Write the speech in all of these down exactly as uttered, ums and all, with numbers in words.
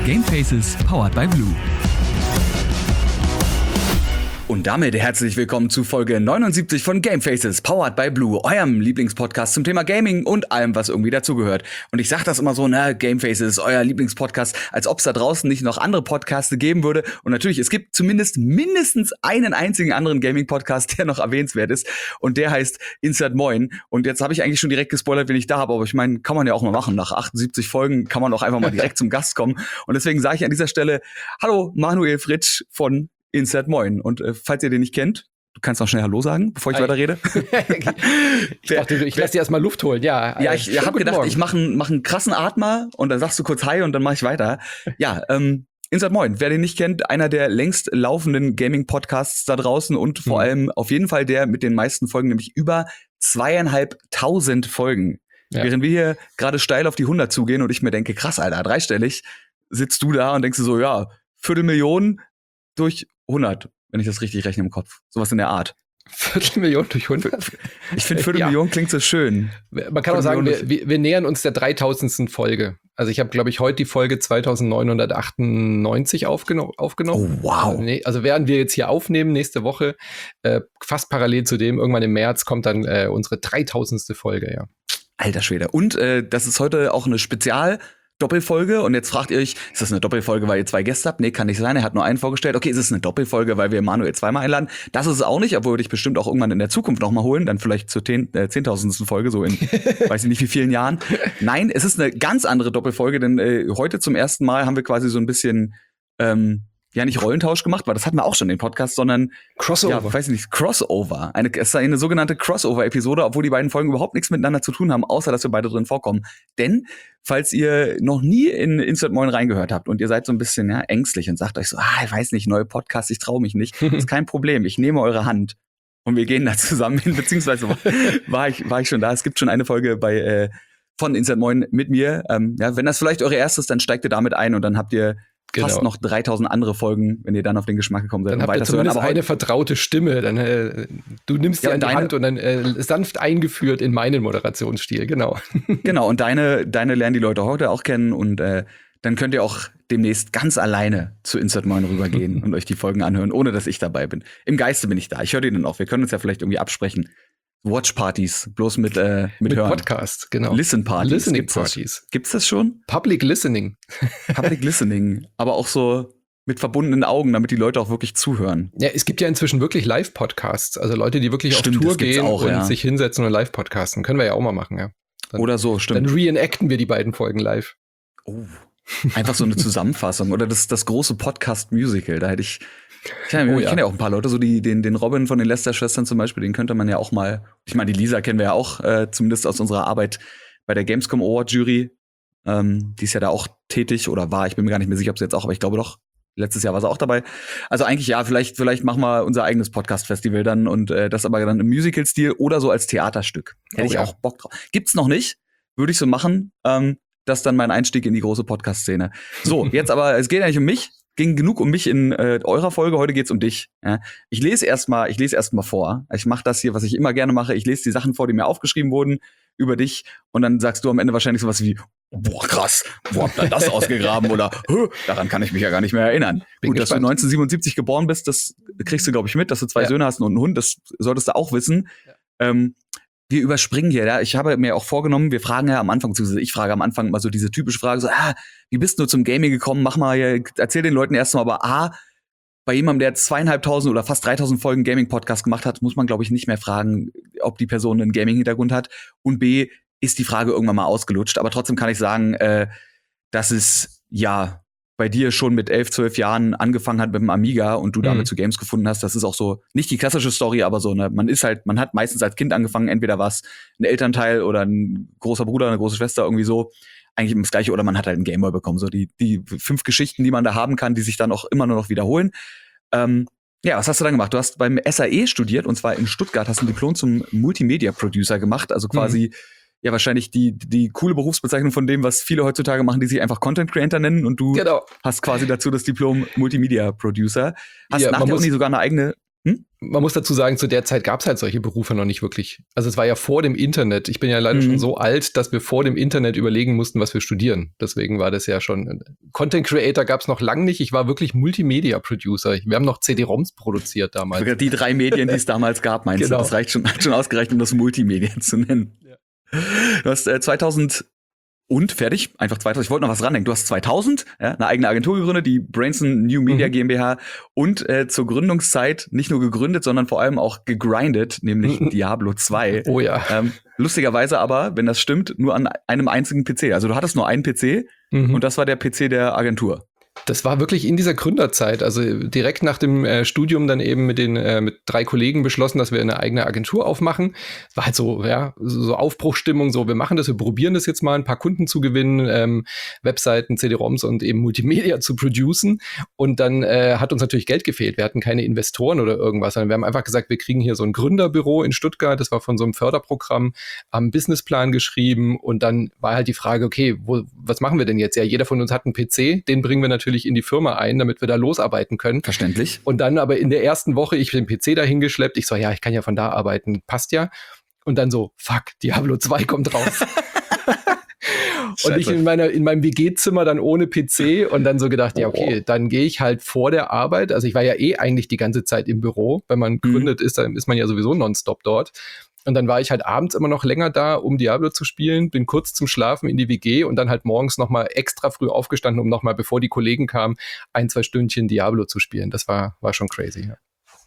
Gamefaces powered by Blue. Und damit herzlich willkommen zu Folge neunundsiebzig von Gamefaces, powered by Blue, eurem Lieblingspodcast zum Thema Gaming und allem, was irgendwie dazugehört. Und ich sag das immer so, ne, Gamefaces, euer Lieblingspodcast, als ob es da draußen nicht noch andere Podcasts geben würde. Und natürlich, es gibt zumindest mindestens einen einzigen anderen Gaming-Podcast, der noch erwähnenswert ist. Und der heißt Insert Moin. Und jetzt habe ich eigentlich schon direkt gespoilert, wen ich da habe. Aber ich meine, kann man ja auch mal machen. Nach achtundsiebzig Folgen kann man auch einfach mal direkt zum Gast kommen. Und deswegen sage ich an dieser Stelle, hallo Manuel Fritsch von Insert Moin. Und äh, falls ihr den nicht kennt, du kannst noch schnell Hallo sagen, bevor ich weiter rede. ich dachte, ich lass dir erstmal Luft holen. Ja, ja ich, ich habe gedacht, Morgen. ich mache einen, mach einen krassen Atmer und dann sagst du kurz Hi und dann mache ich weiter. Ja, ähm, Insert Moin, wer den nicht kennt, einer der längst laufenden Gaming-Podcasts da draußen und vor hm. allem auf jeden Fall der mit den meisten Folgen, nämlich über zweieinhalbtausend Folgen. Ja. Während wir hier gerade steil auf die hundert zugehen und ich mir denke, krass, Alter, dreistellig, sitzt du da und denkst du so, ja, Viertelmillion durch hundert, wenn ich das richtig rechne im Kopf. Sowas in der Art. Viertelmillion durch hundert? Ich finde, Viertelmillion ja. klingt so schön. Man kann auch sagen, wir, wir nähern uns der dreitausendsten Folge. Also ich habe, glaube ich, heute die Folge zweitausendneunhundertachtundneunzig aufgeno- aufgenommen. Oh, wow. Also, also während wir jetzt hier aufnehmen, nächste Woche, äh, fast parallel zu dem, irgendwann im März, kommt dann äh, unsere dreitausendste Folge, ja. Alter Schwede. Und äh, das ist heute auch eine Spezial- Doppelfolge und jetzt fragt ihr euch, ist das eine Doppelfolge, weil ihr zwei Gäste habt? Nee, kann nicht sein, er hat nur einen vorgestellt. Okay, ist es eine Doppelfolge, weil wir Manuel zweimal einladen? Das ist es auch nicht, obwohl wir dich bestimmt auch irgendwann in der Zukunft noch mal holen, dann vielleicht zur zehntausendsten Folge, so in weiß ich nicht wie vielen Jahren. Nein, es ist eine ganz andere Doppelfolge, denn äh, heute zum ersten Mal haben wir quasi so ein bisschen ähm, ja nicht Rollentausch gemacht, weil das hatten wir auch schon in den Podcast, sondern Crossover. Ja, weiß ich nicht, Crossover. Eine, es ist eine sogenannte Crossover-Episode, obwohl die beiden Folgen überhaupt nichts miteinander zu tun haben, außer dass wir beide drin vorkommen. Denn, falls ihr noch nie in Insert Moin reingehört habt und ihr seid so ein bisschen ja, ängstlich und sagt euch so, ah, ich weiß nicht, neue Podcast, ich traue mich nicht, ist kein Problem, ich nehme eure Hand und wir gehen da zusammen hin, beziehungsweise war, war, ich, war ich schon da. Es gibt schon eine Folge bei äh, von Insert Moin mit mir. Ähm, ja, wenn das vielleicht eure erste ist, dann steigt ihr damit ein und dann habt ihr Genau. fast noch dreitausend andere Folgen, wenn ihr dann auf den Geschmack gekommen seid. Dann habt ihr zumindest aber eine vertraute Stimme. Dann, äh, du nimmst ja, die an die Hand und dann äh, sanft eingeführt in meinen Moderationsstil, genau. Genau, und deine, deine lernen die Leute heute auch kennen und äh, dann könnt ihr auch demnächst ganz alleine zu Insert Moin rübergehen und euch die Folgen anhören, ohne dass ich dabei bin. Im Geiste bin ich da. Ich höre die dann auch. Wir können uns ja vielleicht irgendwie absprechen. Watch-Partys, bloß mit, äh, mit, mit Hören. Podcast, genau. Listen-Partys. Listening-Partys. Das, gibt's das schon? Public Listening. Public Listening. Aber auch so mit verbundenen Augen, damit die Leute auch wirklich zuhören. Ja, es gibt ja inzwischen wirklich Live-Podcasts. Also Leute, die wirklich Stimmt, auf Tour gehen auch, und ja. sich hinsetzen und live podcasten. Können wir ja auch mal machen, ja. Dann, Oder so, stimmt. Dann reenacten wir die beiden Folgen live. Oh. Einfach so eine Zusammenfassung. Oder das, das große Podcast-Musical. Da hätte ich. Ich, oh, ich ja. kenne ja auch ein paar Leute, so die, den, den Robin von den Lester-Schwestern zum Beispiel, den könnte man ja auch mal, ich meine, die Lisa kennen wir ja auch, äh, zumindest aus unserer Arbeit bei der Gamescom Award Jury. Ähm, die ist ja da auch tätig oder war, ich bin mir gar nicht mehr sicher, ob sie jetzt auch, aber ich glaube doch, letztes Jahr war sie auch dabei. Also eigentlich ja, vielleicht, vielleicht machen wir unser eigenes Podcast-Festival dann und äh, das aber dann im Musical-Stil oder so als Theaterstück. Hätte oh, ich ja. auch Bock drauf. Gibt's noch nicht, würde ich so machen. Ähm, das ist dann mein Einstieg in die große Podcast-Szene. So, jetzt aber, es geht ja nicht um mich. Ging genug um mich in äh, eurer Folge, heute geht's um dich. Ja. Ich lese erstmal, ich lese erstmal vor. Ich mache das hier, was ich immer gerne mache. Ich lese die Sachen vor, die mir aufgeschrieben wurden über dich und dann sagst du am Ende wahrscheinlich sowas wie, boah, krass, wo habt ihr das ausgegraben oder daran kann ich mich ja gar nicht mehr erinnern. Bin Gut, gespannt. Dass du neunzehnhundertsiebenundsiebzig geboren bist, das kriegst du, glaube ich, mit, dass du zwei ja. Söhne hast und einen Hund, das solltest du auch wissen. Ja. Ähm, wir überspringen hier, ja. Ich habe mir auch vorgenommen, wir fragen ja am Anfang, ich frage am Anfang mal so diese typische Frage, so, ah, wie bist du zum Gaming gekommen? Mach mal hier, erzähl den Leuten erst mal, aber A, bei jemandem, der zweieinhalbtausend oder fast dreitausend Folgen Gaming-Podcast gemacht hat, muss man, glaube ich, nicht mehr fragen, ob die Person einen Gaming-Hintergrund hat. Und B, ist die Frage irgendwann mal ausgelutscht. Aber trotzdem kann ich sagen, äh, dass es, ja, bei dir schon mit elf, zwölf Jahren angefangen hat mit dem Amiga und du mhm. damit zu Games gefunden hast, das ist auch so, nicht die klassische Story, aber so, ne, man ist halt, man hat meistens als Kind angefangen, entweder war es ein Elternteil oder ein großer Bruder, eine große Schwester, irgendwie so, eigentlich immer das Gleiche, oder man hat halt einen Gameboy bekommen, so die, die fünf Geschichten, die man da haben kann, die sich dann auch immer nur noch wiederholen. Ähm, ja, was hast du dann gemacht? Du hast beim S A E studiert und zwar in Stuttgart, hast ein Diplom zum Multimedia-Producer gemacht, also quasi mhm. ja wahrscheinlich die die coole Berufsbezeichnung von dem, was viele heutzutage machen, die sich einfach Content Creator nennen und du genau. hast quasi dazu das Diplom Multimedia Producer. Hast ja, nach der Uni sogar eine eigene Hm? Man muss dazu sagen, zu der Zeit gab es halt solche Berufe noch nicht wirklich. Also es war ja vor dem Internet. Ich bin ja leider mhm. schon so alt, dass wir vor dem Internet überlegen mussten, was wir studieren. Deswegen war das ja schon, Content Creator gab es noch lange nicht. Ich war wirklich Multimedia-Producer. Wir haben noch C D-ROMs produziert damals. Die drei Medien, die es damals gab, meinst genau. du? Das reicht schon, hat schon ausgereicht, um das Multimedia zu nennen. Ja. Du hast äh, zweitausend und fertig, einfach zweitausend. Ich wollte noch was randenken. Du hast zweitausend ja, eine eigene Agentur gegründet, die Brainson New Media mhm. GmbH und äh, zur Gründungszeit nicht nur gegründet, sondern vor allem auch gegrindet, nämlich mhm. Diablo zwei. Oh ja. Ähm, lustigerweise aber, wenn das stimmt, nur an einem einzigen P C. Also du hattest nur einen P C mhm. und das war der P C der Agentur. Das war wirklich in dieser Gründerzeit, also direkt nach dem äh, Studium dann eben mit den äh, mit drei Kollegen beschlossen, dass wir eine eigene Agentur aufmachen. Es war halt so, ja, so Aufbruchstimmung, so wir machen das, wir probieren das jetzt mal, ein paar Kunden zu gewinnen, ähm, Webseiten, C D-ROMs und eben Multimedia zu producen. Und dann äh, hat uns natürlich Geld gefehlt. Wir hatten keine Investoren oder irgendwas, sondern wir haben einfach gesagt, wir kriegen hier so ein Gründerbüro in Stuttgart. Das war von so einem Förderprogramm, haben einen Businessplan geschrieben und dann war halt die Frage, okay, wo, was machen wir denn jetzt? Ja, jeder von uns hat einen P C, den bringen wir natürlich natürlich in die Firma ein, damit wir da losarbeiten können. Verständlich. Und dann aber in der ersten Woche, ich den P C da hingeschleppt, ich so, ja, ich kann ja von da arbeiten, passt ja. Und dann so, fuck, Diablo zwei kommt raus. Und ich in meiner in meinem W G-Zimmer dann ohne P C und dann so gedacht, ja, okay, dann gehe ich halt vor der Arbeit. Also ich war ja eh eigentlich die ganze Zeit im Büro. Wenn man gründet ist, dann ist man ja sowieso nonstop dort. Und dann war ich halt abends immer noch länger da, um Diablo zu spielen, bin kurz zum Schlafen in die W G und dann halt morgens nochmal extra früh aufgestanden, um nochmal, bevor die Kollegen kamen, ein, zwei Stündchen Diablo zu spielen. Das war, war schon crazy, ja.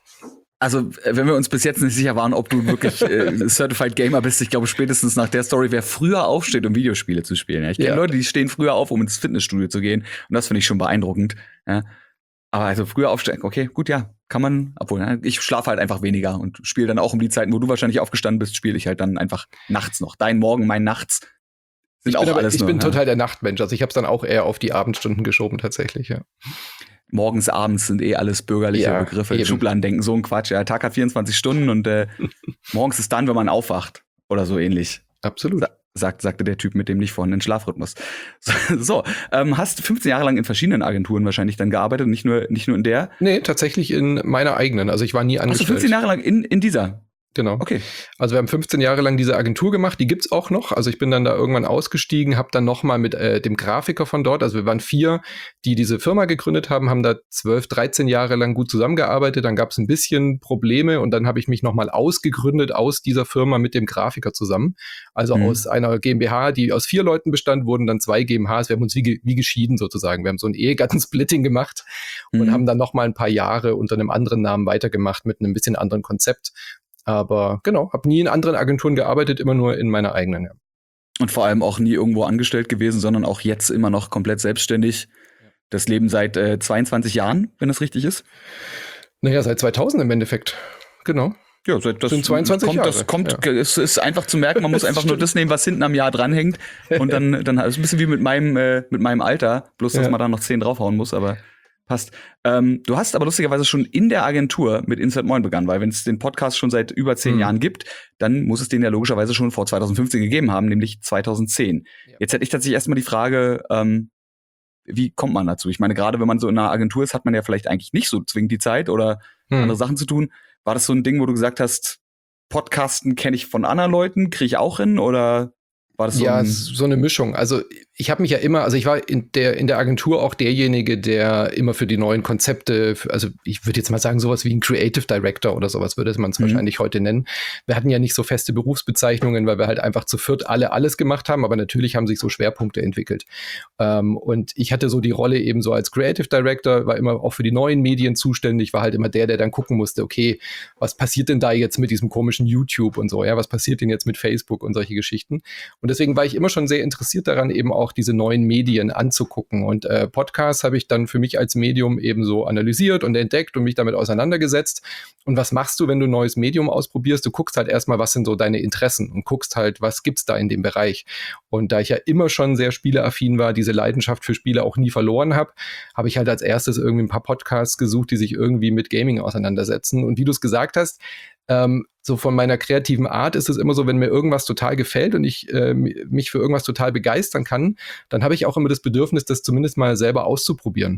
Also, wenn wir uns bis jetzt nicht sicher waren, ob du wirklich äh, Certified Gamer bist, ich glaube spätestens nach der Story, wer früher aufsteht, um Videospiele zu spielen. Ja? Ich kenne ja. Leute, die stehen früher auf, um ins Fitnessstudio zu gehen. Und das finde ich schon beeindruckend. Ja? Aber also früher aufstehen, okay, gut, ja, kann man, obwohl, ja, ich schlafe halt einfach weniger und spiele dann auch um die Zeiten, wo du wahrscheinlich aufgestanden bist, spiele ich halt dann einfach nachts noch. Dein Morgen, mein Nachts sind ich auch bin aber, alles Ich nur, bin ja. total der Nachtmensch, also ich habe es dann auch eher auf die Abendstunden geschoben tatsächlich, ja. Morgens, abends sind eh alles bürgerliche ja, Begriffe. Eben. Schubladendenken, so ein Quatsch. Ja, Tag hat vierundzwanzig Stunden und äh, morgens ist dann, wenn man aufwacht oder so ähnlich. Absolut. Sa- sagt, sagte der Typ mit dem nicht vorhandenen Schlafrhythmus. So, so ähm, hast fünfzehn Jahre lang in verschiedenen Agenturen wahrscheinlich dann gearbeitet, nicht nur nicht nur in der? Nee, tatsächlich in meiner eigenen. Also ich war nie angestellt. Hast du fünfzehn Jahre lang in, in dieser? Genau. Okay. Also wir haben fünfzehn Jahre lang diese Agentur gemacht, die gibt's auch noch. Also ich bin dann da irgendwann ausgestiegen, habe dann noch mal mit äh, dem Grafiker von dort, also wir waren vier, die diese Firma gegründet haben, haben da zwölf, dreizehn Jahre lang gut zusammengearbeitet. Dann gab's ein bisschen Probleme und dann habe ich mich noch mal ausgegründet aus dieser Firma mit dem Grafiker zusammen. Also mhm. aus einer GmbH, die aus vier Leuten bestand, wurden dann zwei G m Hs. Wir haben uns wie, wie geschieden sozusagen. Wir haben so ein Ehegattensplitting gemacht mhm. und haben dann noch mal ein paar Jahre unter einem anderen Namen weitergemacht mit einem bisschen anderen Konzept. Aber genau, habe nie in anderen Agenturen gearbeitet, immer nur in meiner eigenen. Ja. Und vor allem auch nie irgendwo angestellt gewesen, sondern auch jetzt immer noch komplett selbstständig. Das Leben seit äh, zweiundzwanzig Jahren, wenn das richtig ist? Naja, seit zweitausend im Endeffekt. Genau. Ja, seit das sind zweiundzwanzig kommt, Jahre. Das kommt, ja. Es ist einfach zu merken, man muss einfach nur das nehmen, was hinten am Jahr dranhängt. Und dann, dann ist es ein bisschen wie mit meinem, äh, mit meinem Alter, bloß dass ja. man da noch zehn draufhauen muss, aber passt. Ähm, du hast aber lustigerweise schon in der Agentur mit Insert Moin begonnen, weil wenn es den Podcast schon seit über zehn mhm. Jahren gibt, dann muss es den ja logischerweise schon vor zweitausendfünfzehn gegeben haben, nämlich zweitausendzehn. Ja. Jetzt hätte ich tatsächlich erstmal die Frage, ähm, wie kommt man dazu? Ich meine, gerade wenn man so in einer Agentur ist, hat man ja vielleicht eigentlich nicht so zwingend die Zeit oder mhm. andere Sachen zu tun. War das so ein Ding, wo du gesagt hast, Podcasten kenne ich von anderen Leuten, kriege ich auch hin oder war das so ja, ein so eine Mischung. Also ich habe mich ja immer, also ich war in der in der Agentur auch derjenige, der immer für die neuen Konzepte, für, also ich würde jetzt mal sagen, sowas wie ein Creative Director oder sowas würde man es mhm. wahrscheinlich heute nennen. Wir hatten ja nicht so feste Berufsbezeichnungen, weil wir halt einfach zu viert alle alles gemacht haben, aber natürlich haben sich so Schwerpunkte entwickelt. Ähm, und ich hatte so die Rolle eben so als Creative Director, war immer auch für die neuen Medien zuständig, war halt immer der, der dann gucken musste, okay, was passiert denn da jetzt mit diesem komischen YouTube und so, ja, was passiert denn jetzt mit Facebook und solche Geschichten. Und deswegen war ich immer schon sehr interessiert daran, eben auch diese neuen Medien anzugucken. Und äh, Podcasts habe ich dann für mich als Medium eben so analysiert und entdeckt und mich damit auseinandergesetzt. Und was machst du, wenn du ein neues Medium ausprobierst? Du guckst halt erstmal, was sind so deine Interessen und guckst halt, was gibt's da in dem Bereich. Und da ich ja immer schon sehr spieleaffin war, diese Leidenschaft für Spiele auch nie verloren habe, habe ich halt als erstes irgendwie ein paar Podcasts gesucht, die sich irgendwie mit Gaming auseinandersetzen. Und wie du es gesagt hast, Ähm, so von meiner kreativen Art ist es immer so, wenn mir irgendwas total gefällt und ich äh, mich für irgendwas total begeistern kann, dann habe ich auch immer das Bedürfnis, das zumindest mal selber auszuprobieren.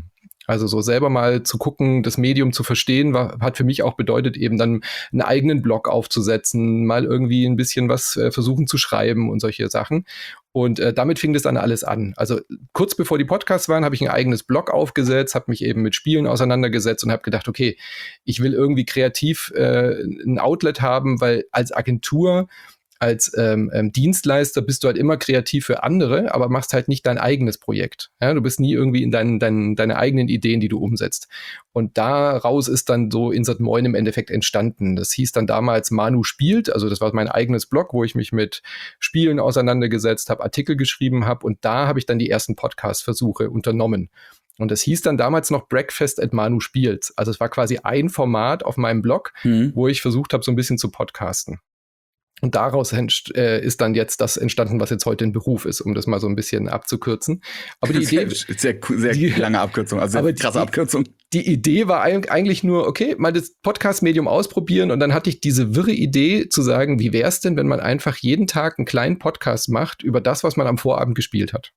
Also so selber mal zu gucken, das Medium zu verstehen, war, hat für mich auch bedeutet, eben dann einen eigenen Blog aufzusetzen, mal irgendwie ein bisschen was äh, versuchen zu schreiben und solche Sachen. Und äh, damit fing das dann alles an. Also kurz bevor die Podcasts waren, habe ich ein eigenes Blog aufgesetzt, habe mich eben mit Spielen auseinandergesetzt und habe gedacht, okay, ich will irgendwie kreativ äh, ein Outlet haben, weil als Agentur, als ähm, ähm, Dienstleister bist du halt immer kreativ für andere, aber machst halt nicht dein eigenes Projekt. Ja, du bist nie irgendwie in deinen, deinen, deine eigenen Ideen, die du umsetzt. Und daraus ist dann so Insert Moin im Endeffekt entstanden. Das hieß dann damals Manu spielt, also das war mein eigenes Blog, wo ich mich mit Spielen auseinandergesetzt habe, Artikel geschrieben habe und da habe ich dann die ersten Podcast-Versuche unternommen. Und das hieß dann damals noch Breakfast at Manu spielt. Also es war quasi ein Format auf meinem Blog, mhm. wo ich versucht habe, so ein bisschen zu podcasten. Und daraus entst- äh, ist dann jetzt das entstanden, was jetzt heute ein Beruf ist, um das mal so ein bisschen abzukürzen. Aber die Idee, sehr, sehr die, lange Abkürzung, also sehr krasse die, Abkürzung. Die Idee war eigentlich nur, okay, mal das Podcast-Medium ausprobieren und dann hatte ich diese wirre Idee zu sagen, wie wäre es denn, wenn man einfach jeden Tag einen kleinen Podcast macht über das, was man am Vorabend gespielt hat.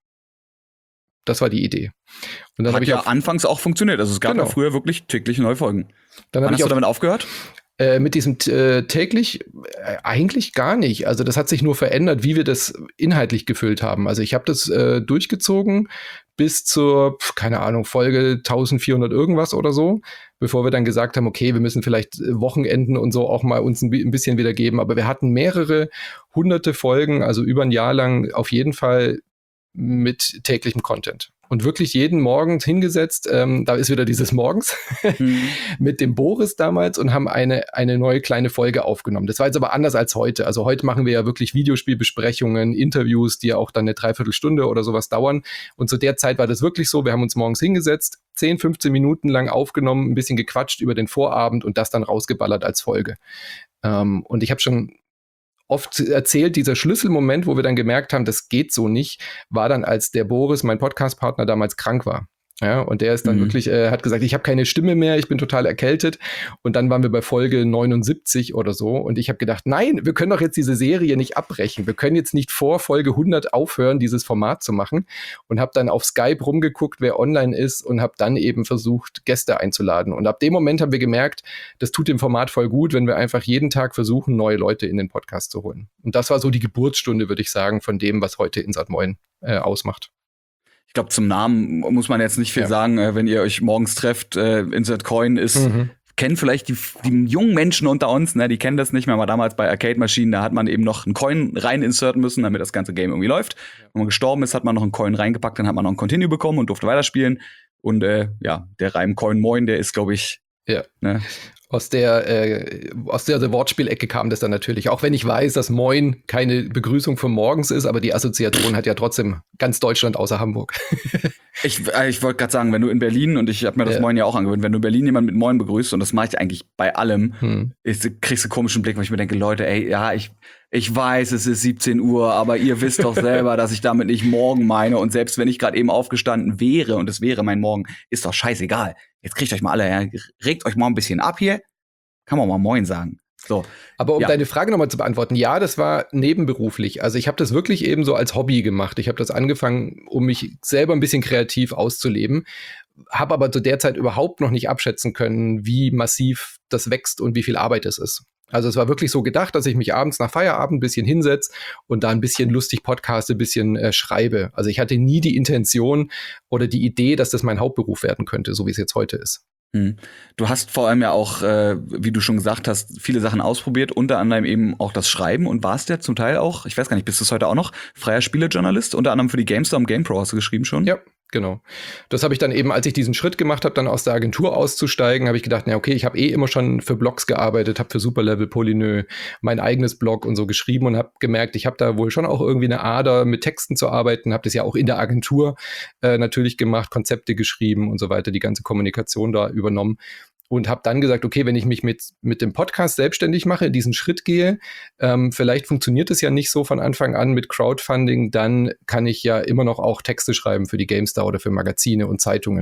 Das war die Idee. Und dann hat hab ich ja auf, anfangs auch funktioniert. Also es gab genau. ja früher wirklich täglich neue Folgen. Dann Wann hast ich du damit aufgehört? Äh, mit diesem äh, täglich äh, eigentlich gar nicht. Also das hat sich nur verändert, wie wir das inhaltlich gefüllt haben. Also ich habe das äh, durchgezogen bis zur, keine Ahnung, Folge eintausendvierhundert irgendwas oder so, bevor wir dann gesagt haben, okay, wir müssen vielleicht Wochenenden und so auch mal uns ein, ein bisschen wieder geben. Aber wir hatten mehrere hunderte Folgen, also über ein Jahr lang auf jeden Fall mit täglichem Content. Und wirklich jeden Morgen hingesetzt, ähm, da ist wieder dieses Morgens, mhm. mit dem Boris damals und haben eine, eine neue kleine Folge aufgenommen. Das war jetzt aber anders als heute. Also heute machen wir ja wirklich Videospielbesprechungen, Interviews, die ja auch dann eine Dreiviertelstunde oder sowas dauern. Und zu der Zeit war das wirklich so, wir haben uns morgens hingesetzt, zehn, fünfzehn Minuten lang aufgenommen, ein bisschen gequatscht über den Vorabend und das dann rausgeballert als Folge. Ähm, und ich habe schon oft erzählt, dieser Schlüsselmoment, wo wir dann gemerkt haben, das geht so nicht, war dann, als der Boris, mein Podcast-Partner, damals krank war. Ja, und der ist dann mhm. wirklich, äh, hat gesagt, ich habe keine Stimme mehr, ich bin total erkältet. Und dann waren wir bei Folge neunundsiebzig oder so. Und ich habe gedacht, nein, wir können doch jetzt diese Serie nicht abbrechen. Wir können jetzt nicht vor Folge hundert aufhören, dieses Format zu machen. Und habe dann auf Skype rumgeguckt, wer online ist und habe dann eben versucht, Gäste einzuladen. Und ab dem Moment haben wir gemerkt, das tut dem Format voll gut, wenn wir einfach jeden Tag versuchen, neue Leute in den Podcast zu holen. Und das war so die Geburtsstunde, würde ich sagen, von dem, was heute Insert Moin äh, ausmacht. Ich glaube, zum Namen muss man jetzt nicht viel ja. sagen, äh, wenn ihr euch morgens trefft. Äh, Insert Coin ist, mhm. kennen vielleicht die, die jungen Menschen unter uns, ne, die kennen das nicht mehr, aber damals bei Arcade-Maschinen, da hat man eben noch einen Coin rein inserten müssen, damit das ganze Game irgendwie läuft. Ja. Wenn man gestorben ist, hat man noch einen Coin reingepackt, dann hat man noch ein Continue bekommen und durfte weiterspielen. Und äh, ja, der Reim Coin Moin, der ist, glaube ich, ja. ne, Aus der, äh, aus der, der Wortspielecke kam das dann natürlich. Auch wenn ich weiß, dass Moin keine Begrüßung von morgens ist, aber die Assoziation hat ja trotzdem ganz Deutschland außer Hamburg. ich äh, ich wollte gerade sagen, wenn du in Berlin, und ich habe mir das ja. Moin ja auch angewöhnt, wenn du in Berlin jemanden mit Moin begrüßt, und das mache ich eigentlich bei allem, hm. ist, kriegst du einen komischen Blick, weil ich mir denke, Leute, ey, ja, ich ich weiß, es ist siebzehn Uhr, aber ihr wisst doch selber, dass ich damit nicht morgen meine. Und selbst wenn ich gerade eben aufgestanden wäre und es wäre mein Morgen, ist doch scheißegal. Jetzt kriegt euch mal alle, ja, regt euch mal ein bisschen ab hier. Kann man mal Moin sagen. So. Aber um ja. deine Frage nochmal zu beantworten, ja, das war nebenberuflich. Also ich habe das wirklich eben so als Hobby gemacht. Ich habe das angefangen, um mich selber ein bisschen kreativ auszuleben. Habe aber zu der Zeit überhaupt noch nicht abschätzen können, wie massiv das wächst und wie viel Arbeit es ist. Also es war wirklich so gedacht, dass ich mich abends nach Feierabend ein bisschen hinsetze und da ein bisschen lustig podcaste, ein bisschen äh, schreibe. Also ich hatte nie die Intention oder die Idee, dass das mein Hauptberuf werden könnte, so wie es jetzt heute ist. Du hast vor allem ja auch, äh, wie du schon gesagt hast, viele Sachen ausprobiert, unter anderem eben auch das Schreiben, und warst ja zum Teil auch, ich weiß gar nicht, bist du es heute auch noch, freier Spielejournalist, unter anderem für die GameStar und GamePro hast du geschrieben schon? Ja, genau. Das habe ich dann eben, als ich diesen Schritt gemacht habe, dann aus der Agentur auszusteigen, habe ich gedacht, na okay, ich habe eh immer schon für Blogs gearbeitet, habe für Superlevel, Polynö, mein eigenes Blog und so geschrieben und habe gemerkt, ich habe da wohl schon auch irgendwie eine Ader, mit Texten zu arbeiten, habe das ja auch in der Agentur äh, natürlich gemacht, Konzepte geschrieben und so weiter, die ganze Kommunikation da übernommen. Und habe dann gesagt, okay, wenn ich mich mit, mit dem Podcast selbstständig mache, diesen Schritt gehe, ähm, vielleicht funktioniert es ja nicht so von Anfang an mit Crowdfunding, dann kann ich ja immer noch auch Texte schreiben für die GameStar oder für Magazine und Zeitungen.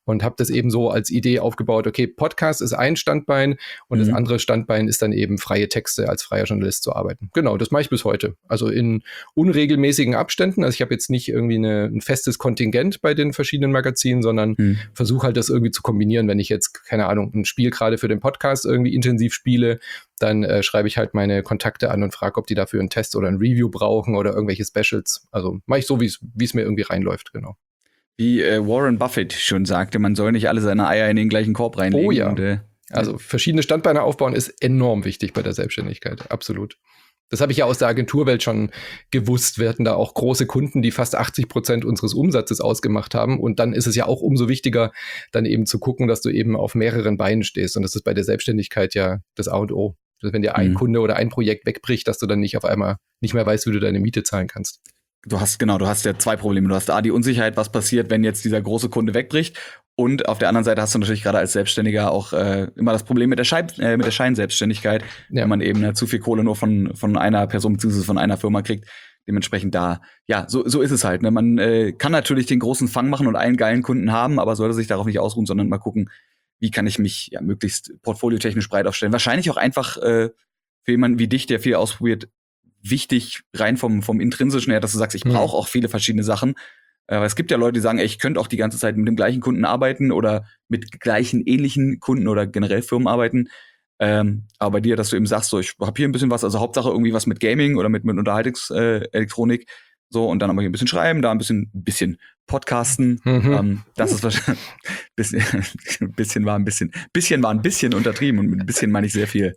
und habe das eben so als Idee aufgebaut, okay, Podcast ist ein Standbein und mhm. das andere Standbein ist dann eben freie Texte als freier Journalist zu arbeiten. Genau, das mache ich bis heute. Also in unregelmäßigen Abständen. Also ich habe jetzt nicht irgendwie eine, ein festes Kontingent bei den verschiedenen Magazinen, sondern mhm. versuche halt das irgendwie zu kombinieren. Wenn ich jetzt, keine Ahnung, ein Spiel gerade für den Podcast irgendwie intensiv spiele, dann äh, schreibe ich halt meine Kontakte an und frage, ob die dafür einen Test oder ein Review brauchen oder irgendwelche Specials. Also mache ich so, wie es mir irgendwie reinläuft, genau. Wie äh, Warren Buffett schon sagte, man soll nicht alle seine Eier in den gleichen Korb reinlegen. Oh ja, und, äh, also verschiedene Standbeine aufbauen ist enorm wichtig bei der Selbstständigkeit, absolut. Das habe ich ja aus der Agenturwelt schon gewusst. Wir hatten da auch große Kunden, die fast achtzig Prozent unseres Umsatzes ausgemacht haben. Und dann ist es ja auch umso wichtiger, dann eben zu gucken, dass du eben auf mehreren Beinen stehst. Und das ist bei der Selbstständigkeit ja das A und O. Dass wenn dir ein mhm. Kunde oder ein Projekt wegbricht, dass du dann nicht auf einmal nicht mehr weißt, wie du deine Miete zahlen kannst. Du hast, genau, du hast ja zwei Probleme. Du hast A, die Unsicherheit, was passiert, wenn jetzt dieser große Kunde wegbricht. Und auf der anderen Seite hast du natürlich gerade als Selbstständiger auch äh, immer das Problem mit der, Schein, äh, mit der Scheinselbstständigkeit, ja. wenn man eben äh, zu viel Kohle nur von, von einer Person bzw. von einer Firma kriegt. Dementsprechend da, ja, so, so ist es halt. Ne? Man äh, kann natürlich den großen Fang machen und einen geilen Kunden haben, aber sollte sich darauf nicht ausruhen, sondern mal gucken, wie kann ich mich ja möglichst portfoliotechnisch breit aufstellen. Wahrscheinlich auch einfach äh, für jemanden wie dich, der viel ausprobiert, wichtig rein vom, vom Intrinsischen her, dass du sagst, ich brauche auch viele verschiedene Sachen. Aber es gibt ja Leute, die sagen, ey, ich könnte auch die ganze Zeit mit dem gleichen Kunden arbeiten oder mit gleichen ähnlichen Kunden oder generell Firmen arbeiten. Ähm, aber bei dir, dass du eben sagst, so, ich habe hier ein bisschen was, also Hauptsache irgendwie was mit Gaming oder mit, mit Unterhaltungselektronik, äh, so, und dann aber hier ein bisschen schreiben, da ein bisschen, bisschen podcasten. Mhm. Ähm, das ist wahrscheinlich, bisschen, bisschen war ein bisschen, bisschen war ein bisschen untertrieben und mit ein bisschen meine ich sehr viel.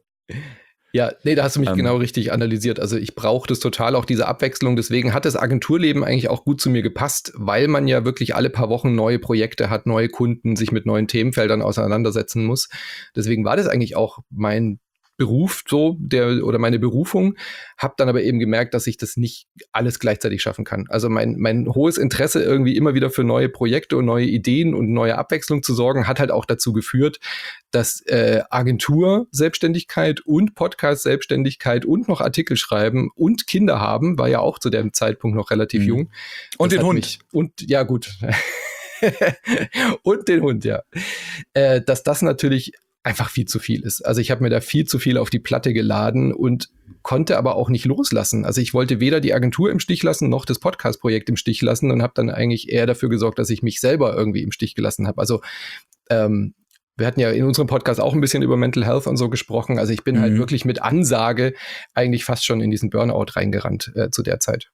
Ja, nee, da hast du mich ähm, genau richtig analysiert. Also ich brauche das total, auch diese Abwechslung. Deswegen hat das Agenturleben eigentlich auch gut zu mir gepasst, weil man ja wirklich alle paar Wochen neue Projekte hat, neue Kunden, sich mit neuen Themenfeldern auseinandersetzen muss. Deswegen war das eigentlich auch mein Beruf so, der oder meine Berufung, habe dann aber eben gemerkt, dass ich das nicht alles gleichzeitig schaffen kann. Also mein mein hohes Interesse irgendwie immer wieder für neue Projekte und neue Ideen und neue Abwechslung zu sorgen, hat halt auch dazu geführt, dass äh, Agentur Selbstständigkeit und Podcast Selbstständigkeit und noch Artikel schreiben und Kinder haben, war ja auch zu dem Zeitpunkt noch relativ mhm. jung. Und das den Hund. Mich, und ja gut. und den Hund, ja. Äh, dass das natürlich einfach viel zu viel ist. Also ich habe mir da viel zu viel auf die Platte geladen und konnte aber auch nicht loslassen. Also ich wollte weder die Agentur im Stich lassen, noch das Podcast-Projekt im Stich lassen und habe dann eigentlich eher dafür gesorgt, dass ich mich selber irgendwie im Stich gelassen habe. Also ähm, wir hatten ja in unserem Podcast auch ein bisschen über Mental Health und so gesprochen. Also ich bin mhm. halt wirklich mit Ansage eigentlich fast schon in diesen Burnout reingerannt äh, zu der Zeit.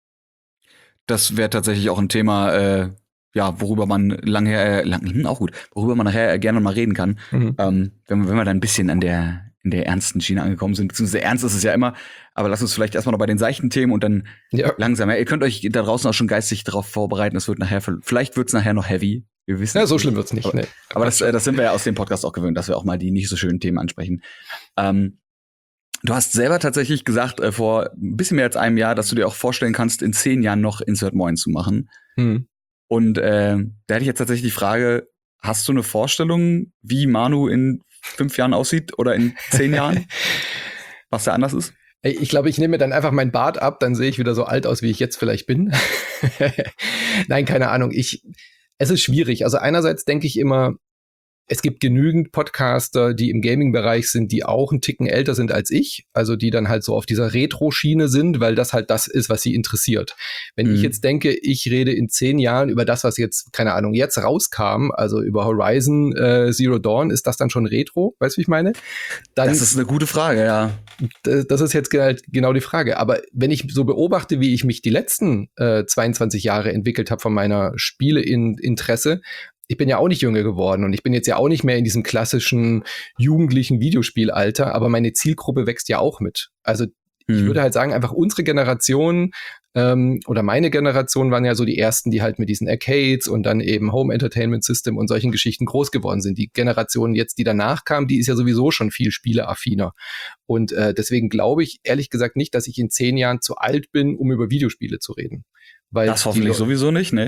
Das wäre tatsächlich auch ein Thema, äh ja, worüber man lange, äh, lang, auch gut, worüber man nachher gerne mal reden kann, mhm. ähm, wenn, wenn wir dann ein bisschen an der, in der ernsten Schiene angekommen sind, beziehungsweise ernst ist es ja immer, aber lass uns vielleicht erstmal noch bei den seichten Themen und dann ja. langsam, ja, ihr könnt euch da draußen auch schon geistig darauf vorbereiten, es wird nachher, vielleicht wird's nachher noch heavy, wir wissen. Ja, so schlimm wird's nicht, aber, nee. aber das, das sind wir ja aus dem Podcast auch gewöhnt, dass wir auch mal die nicht so schönen Themen ansprechen. Ähm, Du hast selber tatsächlich gesagt, äh, vor ein bisschen mehr als einem Jahr, dass du dir auch vorstellen kannst, in zehn Jahren noch Insert Moin zu machen. Mhm. Und äh, da hätte ich jetzt tatsächlich die Frage, hast du eine Vorstellung, wie Manu in fünf Jahren aussieht oder in zehn Jahren? Was da anders ist? Ich glaube, ich nehme mir dann einfach mein Bart ab, dann sehe ich wieder so alt aus, wie ich jetzt vielleicht bin. Nein, keine Ahnung. Ich, es ist schwierig. Also einerseits denke ich immer, es gibt genügend Podcaster, die im Gaming-Bereich sind, die auch einen Ticken älter sind als ich, also die dann halt so auf dieser Retro-Schiene sind, weil das halt das ist, was sie interessiert. Wenn mhm. ich jetzt denke, ich rede in zehn Jahren über das, was jetzt, keine Ahnung, jetzt rauskam, also über Horizon äh, Zero Dawn, ist das dann schon Retro? Weißt du, wie ich meine? Dann, das ist eine gute Frage, ja. Das ist jetzt halt genau die Frage. Aber wenn ich so beobachte, wie ich mich die letzten äh, zweiundzwanzig Jahre entwickelt habe von meiner Spiele-Interesse, ich bin ja auch nicht jünger geworden und ich bin jetzt ja auch nicht mehr in diesem klassischen jugendlichen Videospielalter, aber meine Zielgruppe wächst ja auch mit. Also ich mhm. würde halt sagen, einfach unsere Generation ähm, oder meine Generation waren ja so die ersten, die halt mit diesen Arcades und dann eben Home Entertainment System und solchen Geschichten groß geworden sind. Die Generation jetzt, die danach kam, die ist ja sowieso schon viel spieleaffiner. Und äh, deswegen glaube ich ehrlich gesagt nicht, dass ich in zehn Jahren zu alt bin, um über Videospiele zu reden. Weil das hoffentlich sowieso nicht, ne?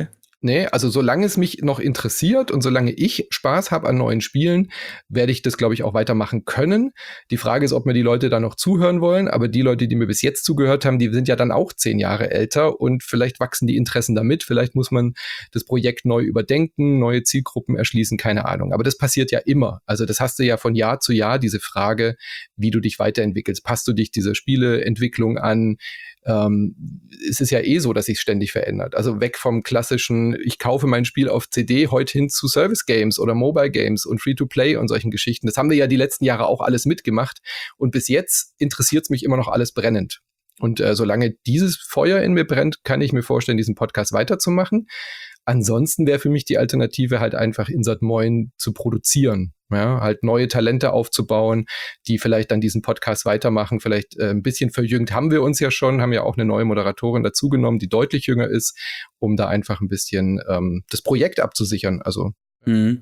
Nee, also solange es mich noch interessiert und solange ich Spaß habe an neuen Spielen, werde ich das, glaube ich, auch weitermachen können. Die Frage ist, ob mir die Leute da noch zuhören wollen, aber die Leute, die mir bis jetzt zugehört haben, die sind ja dann auch zehn Jahre älter und vielleicht wachsen die Interessen damit, vielleicht muss man das Projekt neu überdenken, neue Zielgruppen erschließen, keine Ahnung. Aber das passiert ja immer. Also das hast du ja von Jahr zu Jahr, diese Frage, wie du dich weiterentwickelst. Passt du dich dieser Spieleentwicklung an? Ähm, es ist ja eh so, dass sich ständig verändert. Also weg vom klassischen, ich kaufe mein Spiel auf C D, heute hin zu Service Games oder Mobile Games und Free-to-Play und solchen Geschichten. Das haben wir ja die letzten Jahre auch alles mitgemacht. Und bis jetzt interessiert es mich immer noch alles brennend. Und äh, solange dieses Feuer in mir brennt, kann ich mir vorstellen, diesen Podcast weiterzumachen. Ansonsten wäre für mich die Alternative halt einfach Insert Moin zu produzieren. Ja, halt neue Talente aufzubauen, die vielleicht dann diesen Podcast weitermachen, vielleicht äh, ein bisschen verjüngt haben wir uns ja schon, haben ja auch eine neue Moderatorin dazugenommen, die deutlich jünger ist, um da einfach ein bisschen ähm, das Projekt abzusichern. Also mhm.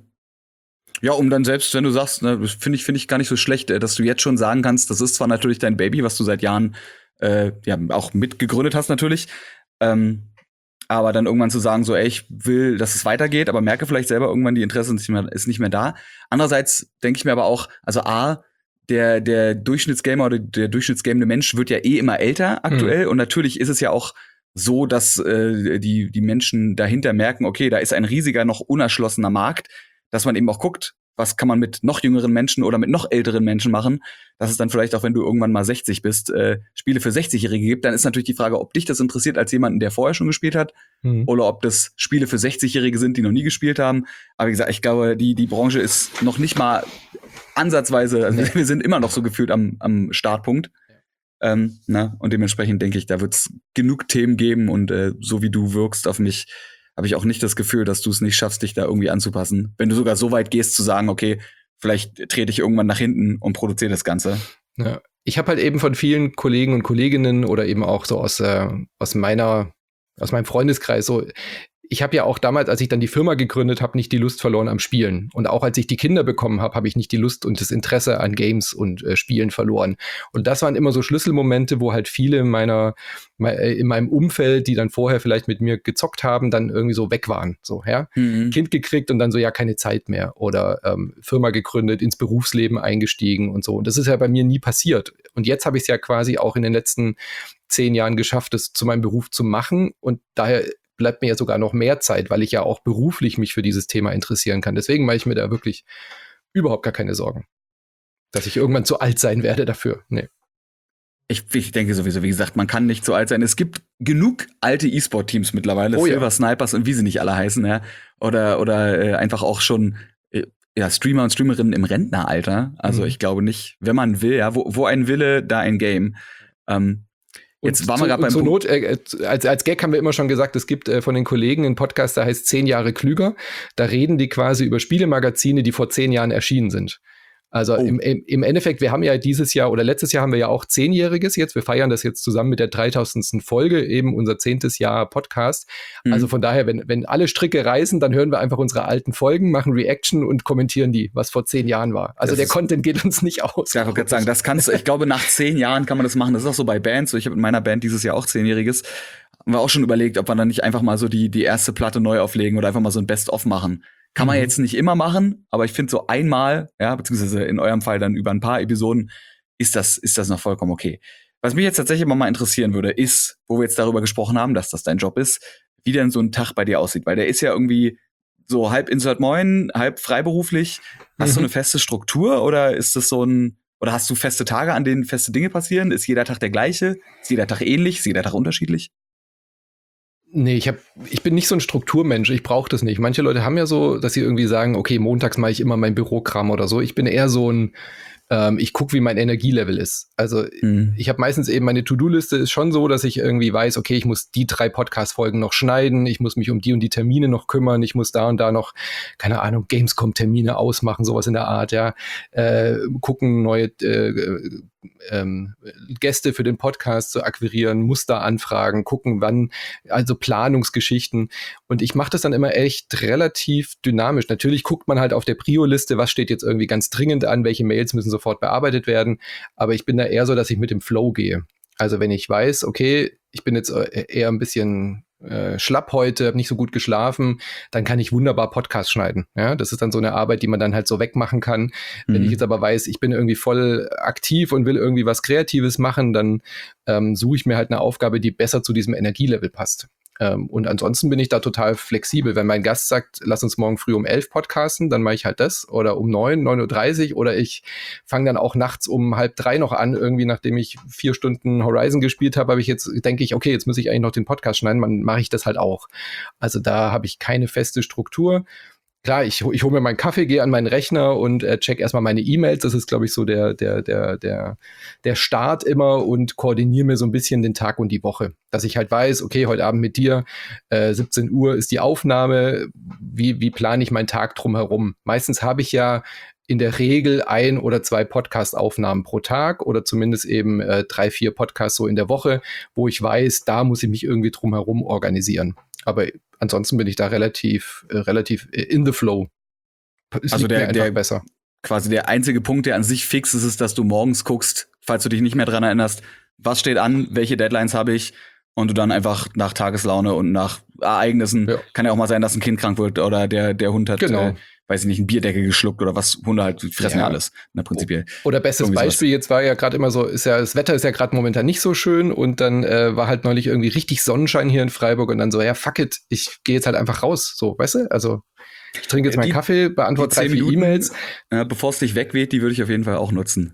Ja, um dann selbst, wenn du sagst, ne, finde ich, finde ich gar nicht so schlecht, dass du jetzt schon sagen kannst, das ist zwar natürlich dein Baby, was du seit Jahren äh, ja auch mitgegründet hast natürlich, ähm, aber dann irgendwann zu sagen, so, ey, ich will, dass es weitergeht, aber merke vielleicht selber irgendwann, die Interesse ist nicht mehr, ist nicht mehr da. Andererseits denke ich mir aber auch, also A, der, der Durchschnittsgamer oder der durchschnittsgamende Mensch wird ja eh immer älter aktuell. Mhm. Und natürlich ist es ja auch so, dass äh, die, die Menschen dahinter merken, okay, da ist ein riesiger, noch unerschlossener Markt, dass man eben auch guckt, was kann man mit noch jüngeren Menschen oder mit noch älteren Menschen machen, dass es dann vielleicht auch, wenn du irgendwann mal sechzig bist, äh, Spiele für sechzigjährige gibt. Dann ist natürlich die Frage, ob dich das interessiert als jemanden, der vorher schon gespielt hat, mhm. oder ob das Spiele für sechzigjährige sind, die noch nie gespielt haben. Aber wie gesagt, ich glaube, die, die Branche ist noch nicht mal ansatzweise, also wir sind immer noch so gefühlt am, am Startpunkt. Ja. Ähm, na, und dementsprechend denke ich, da wird es genug Themen geben und äh, so wie du wirkst auf mich, habe ich auch nicht das Gefühl, dass du es nicht schaffst, dich da irgendwie anzupassen. Wenn du sogar so weit gehst, zu sagen, okay, vielleicht trete ich irgendwann nach hinten und produziere das Ganze. Ja. Ich habe halt eben von vielen Kollegen und Kolleginnen oder eben auch so aus, äh, aus meiner, aus meinem Freundeskreis so, ich habe ja auch damals, als ich dann die Firma gegründet habe, nicht die Lust verloren am Spielen. Und auch als ich die Kinder bekommen habe, habe ich nicht die Lust und das Interesse an Games und äh, Spielen verloren. Und das waren immer so Schlüsselmomente, wo halt viele in meiner, in meinem Umfeld, die dann vorher vielleicht mit mir gezockt haben, dann irgendwie so weg waren. So, ja, mhm. Kind gekriegt und dann so, ja, keine Zeit mehr. Oder ähm, Firma gegründet, ins Berufsleben eingestiegen und so. Und das ist ja bei mir nie passiert. Und jetzt habe ich es ja quasi auch in den letzten zehn Jahren geschafft, das zu meinem Beruf zu machen. Und daher bleibt mir ja sogar noch mehr Zeit, weil ich ja auch beruflich mich für dieses Thema interessieren kann. Deswegen mache ich mir da wirklich überhaupt gar keine Sorgen, dass ich irgendwann zu alt sein werde dafür. Nee. Ich, ich denke sowieso, wie gesagt, man kann nicht zu alt sein. Es gibt genug alte E-Sport-Teams mittlerweile, oh, Silver ja. Snipers und wie sie nicht alle heißen, ja. Oder, oder äh, einfach auch schon äh, ja, Streamer und Streamerinnen im Rentneralter. Also mhm. ich glaube nicht, wenn man will, ja, wo, wo ein Wille, da ein Game. Ähm, Jetzt und waren wir gerade beim zur Not, äh, als, als Gag haben wir immer schon gesagt, es gibt äh, von den Kollegen einen Podcast, der heißt zehn Jahre klüger. Da reden die quasi über Spielemagazine, die vor zehn Jahren erschienen sind. Also oh. im, im, im Endeffekt, wir haben ja dieses Jahr oder letztes Jahr haben wir ja auch Zehnjähriges jetzt. Wir feiern das jetzt zusammen mit der dreitausendsten Folge, eben unser zehntes Jahr Podcast. Mhm. Also von daher, wenn, wenn alle Stricke reißen, dann hören wir einfach unsere alten Folgen, machen Reaction und kommentieren die, was vor zehn Jahren war. Also das der Content geht uns nicht aus. Ja, ich wollte gerade sagen, das kannst du, ich glaube, nach zehn Jahren kann man das machen. Das ist auch so bei Bands. Ich habe mit meiner Band dieses Jahr auch Zehnjähriges. Haben wir auch schon überlegt, ob wir dann nicht einfach mal so die, die erste Platte neu auflegen oder einfach mal so ein Best-of machen. Kann man jetzt nicht immer machen, aber ich finde so einmal, ja, beziehungsweise in eurem Fall dann über ein paar Episoden, ist das, ist das noch vollkommen okay. Was mich jetzt tatsächlich mal interessieren würde, ist, wo wir jetzt darüber gesprochen haben, dass das dein Job ist, wie denn so ein Tag bei dir aussieht. Weil der ist ja irgendwie so halb Insert Moin, halb freiberuflich. Hast mhm. du eine feste Struktur oder ist das so ein, oder hast du feste Tage, an denen feste Dinge passieren? Ist jeder Tag der gleiche? Ist jeder Tag ähnlich? Ist jeder Tag unterschiedlich? Nee, ich hab, ich bin nicht so ein Strukturmensch, ich brauche das nicht. Manche Leute haben ja so, dass sie irgendwie sagen, okay, montags mache ich immer mein Bürokram oder so. Ich bin eher so ein, ähm, ich gucke, wie mein Energielevel ist. Also mhm. ich habe meistens eben, meine To-Do-Liste ist schon so, dass ich irgendwie weiß, okay, ich muss die drei Podcast-Folgen noch schneiden, ich muss mich um die und die Termine noch kümmern, ich muss da und da noch, keine Ahnung, Gamescom-Termine ausmachen, sowas in der Art, ja. Äh, gucken, neue äh, Ähm, Gäste für den Podcast zu akquirieren, Muster anfragen, gucken, wann, also Planungsgeschichten. Und ich mache das dann immer echt relativ dynamisch. Natürlich guckt man halt auf der Prio-Liste, was steht jetzt irgendwie ganz dringend an, welche Mails müssen sofort bearbeitet werden. Aber ich bin da eher so, dass ich mit dem Flow gehe. Also wenn ich weiß, okay, ich bin jetzt eher ein bisschen äh, schlapp heute, habe nicht so gut geschlafen, dann kann ich wunderbar Podcast schneiden. Ja, das ist dann so eine Arbeit, die man dann halt so wegmachen kann. Mhm. Wenn ich jetzt aber weiß, ich bin irgendwie voll aktiv und will irgendwie was Kreatives machen, dann ähm, suche ich mir halt eine Aufgabe, die besser zu diesem Energielevel passt. Ähm, und ansonsten bin ich da total flexibel. Wenn mein Gast sagt, lass uns morgen früh um elf podcasten, dann mache ich halt das. Oder um neun, neun Uhr dreißig. Oder ich fange dann auch nachts um halb drei noch an, irgendwie nachdem ich vier Stunden Horizon gespielt habe, habe ich jetzt, denke ich, okay, jetzt muss ich eigentlich noch den Podcast schneiden, dann mache ich das halt auch. Also da habe ich keine feste Struktur. Klar, ich, ich hole mir meinen Kaffee, gehe an meinen Rechner und äh, check erstmal meine E-Mails. Das ist, glaube ich, so der, der, der, der, der Start immer und koordiniere mir so ein bisschen den Tag und die Woche. Dass ich halt weiß, okay, heute Abend mit dir, äh, siebzehn Uhr ist die Aufnahme. Wie, wie plane ich meinen Tag drumherum? Meistens habe ich ja in der Regel ein oder zwei Podcast-Aufnahmen pro Tag oder zumindest eben äh, drei, vier Podcasts so in der Woche, wo ich weiß, da muss ich mich irgendwie drumherum organisieren. Aber ansonsten bin ich da relativ, äh, relativ in the flow. Es also der, der besser. Quasi der einzige Punkt, der an sich fix ist, ist, dass du morgens guckst, falls du dich nicht mehr dran erinnerst, was steht an, welche Deadlines habe ich und du dann einfach nach Tageslaune und nach Ereignissen, ja. Kann ja auch mal sein, dass ein Kind krank wird oder der, der Hund hat, genau. äh, weiß ich nicht, einen Bierdeckel geschluckt oder was, Hunde halt fressen ja, ja alles, ne, prinzipiell. Oder bestes irgendwie Beispiel, sowas. Jetzt war ja gerade immer so, ist ja, das Wetter ist ja gerade momentan nicht so schön und dann äh, war halt neulich irgendwie richtig Sonnenschein hier in Freiburg und dann so, ja, fuck it, ich gehe jetzt halt einfach raus, so, weißt du, also ich trinke jetzt meinen die, Kaffee, beantworte drei, vier E-Mails. Äh, bevor es dich wegweht, die würde ich auf jeden Fall auch nutzen.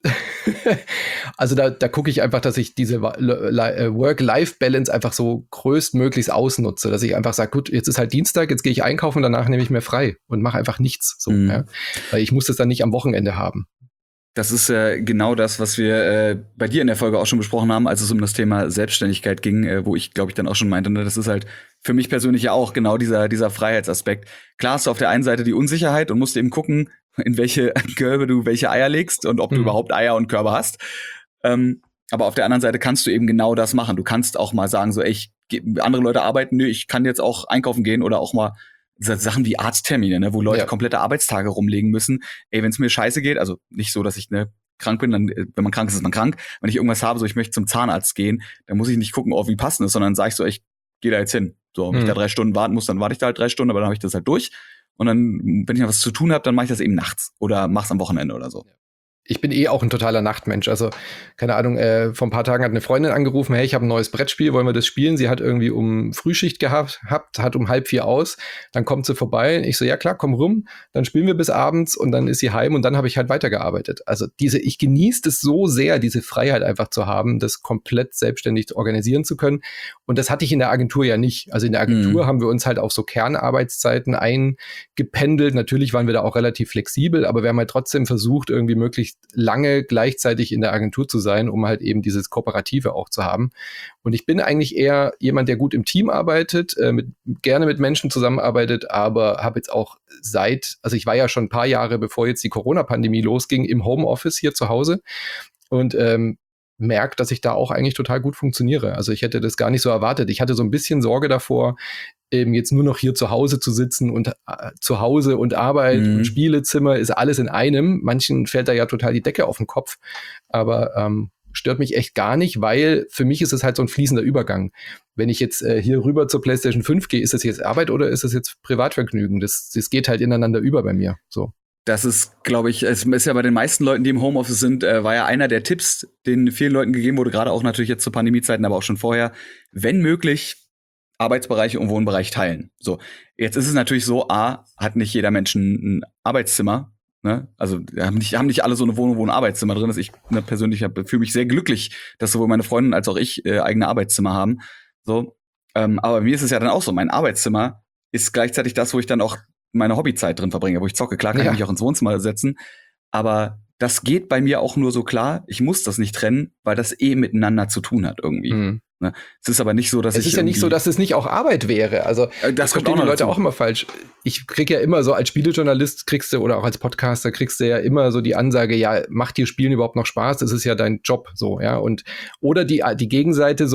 Also da, da gucke ich einfach, dass ich diese Work-Life-Balance einfach so größtmöglichst ausnutze, dass ich einfach sage, gut, jetzt ist halt Dienstag, jetzt gehe ich einkaufen und danach nehme ich mir frei und mache einfach nichts. So, mhm. ja? Weil ich muss das dann nicht am Wochenende haben. Das ist äh, genau das, was wir äh, bei dir in der Folge auch schon besprochen haben, als es um das Thema Selbstständigkeit ging, äh, wo ich, glaube ich, dann auch schon meinte, ne, das ist halt für mich persönlich ja auch genau dieser dieser Freiheitsaspekt. Klar hast du auf der einen Seite die Unsicherheit und musst eben gucken, in welche Körbe du welche Eier legst und ob du mhm. überhaupt Eier und Körbe hast. Ähm, aber auf der anderen Seite kannst du eben genau das machen. Du kannst auch mal sagen, so, ey, ich, andere Leute arbeiten, nö, ich kann jetzt auch einkaufen gehen oder auch mal Sachen wie Arzttermine, ne, wo Leute ja. komplette Arbeitstage rumlegen müssen. Ey, wenn es mir scheiße geht, also nicht so, dass ich ne, krank bin, dann, wenn man krank ist, ist man krank. Wenn ich irgendwas habe, so ich möchte zum Zahnarzt gehen, dann muss ich nicht gucken, oh, wie passend ist, sondern sage ich so, ich gehe da jetzt hin. So, wenn mhm. ich da drei Stunden warten muss, dann warte ich da halt drei Stunden, aber dann habe ich das halt durch. Und dann, wenn ich noch was zu tun habe, dann mache ich das eben nachts oder mach's am Wochenende oder so. Ich bin eh auch ein totaler Nachtmensch. Also, keine Ahnung, äh, vor ein paar Tagen hat eine Freundin angerufen, hey, ich habe ein neues Brettspiel, wollen wir das spielen? Sie hat irgendwie um Frühschicht gehabt, hat um halb vier aus, dann kommt sie vorbei. Ich so, ja klar, komm rum, dann spielen wir bis abends und dann ist sie heim und dann habe ich halt weitergearbeitet. Also diese, ich genieße es so sehr, diese Freiheit einfach zu haben, das komplett selbstständig organisieren zu können. Und das hatte ich in der Agentur ja nicht. Also in der Agentur mhm. haben wir uns halt auf so Kernarbeitszeiten eingependelt. Natürlich waren wir da auch relativ flexibel, aber wir haben halt trotzdem versucht, irgendwie möglichst lange gleichzeitig in der Agentur zu sein, um halt eben dieses Kooperative auch zu haben. Und ich bin eigentlich eher jemand, der gut im Team arbeitet, äh, mit, gerne mit Menschen zusammenarbeitet, aber habe jetzt auch seit, also ich war ja schon ein paar Jahre, bevor jetzt die Corona-Pandemie losging, im Homeoffice hier zu Hause und ähm, merke, dass ich da auch eigentlich total gut funktioniere. Also ich hätte das gar nicht so erwartet. Ich hatte so ein bisschen Sorge davor, eben jetzt nur noch hier zu Hause zu sitzen und äh, zu Hause und Arbeit mhm. und Spielezimmer ist alles in einem. Manchen fällt da ja total die Decke auf den Kopf, aber ähm, stört mich echt gar nicht, weil für mich ist es halt so ein fließender Übergang. Wenn ich jetzt äh, hier rüber zur PlayStation fünf gehe, ist das jetzt Arbeit oder ist das jetzt Privatvergnügen? Das, das geht halt ineinander über bei mir. So. Das ist, glaube ich, es ist ja bei den meisten Leuten, die im Homeoffice sind, äh, war ja einer der Tipps, den vielen Leuten gegeben wurde, gerade auch natürlich jetzt zu Pandemiezeiten, aber auch schon vorher, wenn möglich, Arbeitsbereiche und Wohnbereich teilen. So, jetzt ist es natürlich so, A, hat nicht jeder Mensch ein Arbeitszimmer, ne? Also haben nicht, haben nicht alle so eine Wohnung, wo ein Arbeitszimmer drin ist. Ich ne, persönlich fühle mich sehr glücklich, dass sowohl meine Freundin als auch ich äh, eigene Arbeitszimmer haben. So, ähm, aber bei mir ist es ja dann auch so, mein Arbeitszimmer ist gleichzeitig das, wo ich dann auch meine Hobbyzeit drin verbringe, wo ich zocke. Klar kann ja. ich mich auch ins Wohnzimmer setzen, aber das geht bei mir auch nur so klar. Ich muss das nicht trennen, weil das eh miteinander zu tun hat irgendwie. Mhm. Ne? Es ist aber nicht so, dass es ich Es ist ja nicht so, dass es nicht auch Arbeit wäre. Also das, das kommt auch die Leute dazu. auch immer falsch. Ich krieg ja immer so, als Spielejournalist kriegst du oder auch als Podcaster kriegst du ja immer so die Ansage, ja, macht dir Spielen überhaupt noch Spaß? Das ist ja dein Job, so, ja. Und oder die, die Gegenseite so,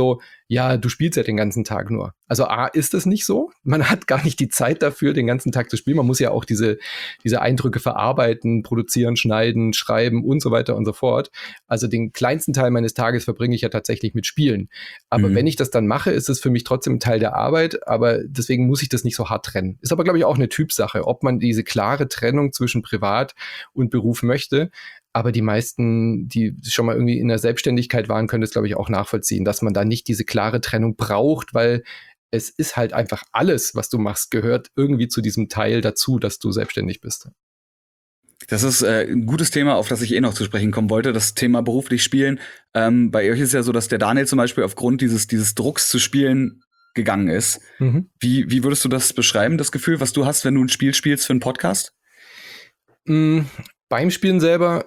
ja, du spielst ja den ganzen Tag nur. Also A, ist es nicht so. Man hat gar nicht die Zeit dafür, den ganzen Tag zu spielen. Man muss ja auch diese, diese Eindrücke verarbeiten, produzieren, schneiden, schreiben und so weiter und so fort. Also den kleinsten Teil meines Tages verbringe ich ja tatsächlich mit Spielen. Aber mhm. wenn ich das dann mache, ist es für mich trotzdem ein Teil der Arbeit. Aber deswegen muss ich das nicht so hart trennen. Ist aber, glaube ich, auch eine Typsache, ob man diese klare Trennung zwischen Privat und Beruf möchte. Aber die meisten, die schon mal irgendwie in der Selbstständigkeit waren, können das, glaube ich, auch nachvollziehen, dass man da nicht diese klare Trennung braucht, weil es ist halt einfach alles, was du machst, gehört irgendwie zu diesem Teil dazu, dass du selbstständig bist. Das ist äh, ein gutes Thema, auf das ich eh noch zu sprechen kommen wollte, das Thema beruflich spielen. Ähm, bei euch ist ja so, dass der Daniel zum Beispiel aufgrund dieses, dieses Drucks zu spielen gegangen ist. Mhm. Wie, wie würdest du das beschreiben, das Gefühl, was du hast, wenn du ein Spiel spielst für einen Podcast? Mhm. Beim Spielen selber,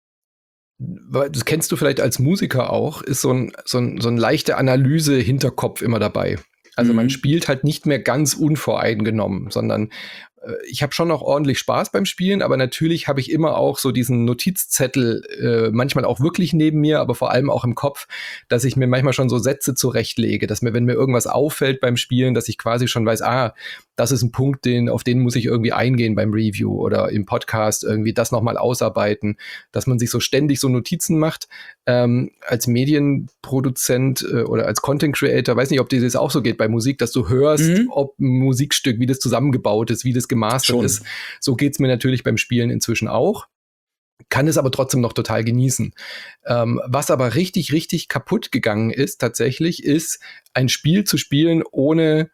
das kennst du vielleicht als Musiker auch, ist so ein, so ein, so ein leichte Analyse-Hinterkopf immer dabei. Also mhm. man spielt halt nicht mehr ganz unvoreingenommen, sondern äh, ich habe schon noch ordentlich Spaß beim Spielen, aber natürlich habe ich immer auch so diesen Notizzettel, äh, manchmal auch wirklich neben mir, aber vor allem auch im Kopf, dass ich mir manchmal schon so Sätze zurechtlege, dass mir, wenn mir irgendwas auffällt beim Spielen, dass ich quasi schon weiß, ah, das ist ein Punkt, den, auf den muss ich irgendwie eingehen beim Review oder im Podcast irgendwie das nochmal ausarbeiten, dass man sich so ständig so Notizen macht. Ähm, als Medienproduzent äh, oder als Content Creator, weiß nicht, ob dir das auch so geht bei Musik, dass du hörst, mhm. ob ein Musikstück, wie das zusammengebaut ist, wie das gemastert Schon. ist. So geht's mir natürlich beim Spielen inzwischen auch. Kann es aber trotzdem noch total genießen. Ähm, was aber richtig, richtig kaputt gegangen ist tatsächlich, ist ein Spiel zu spielen ohne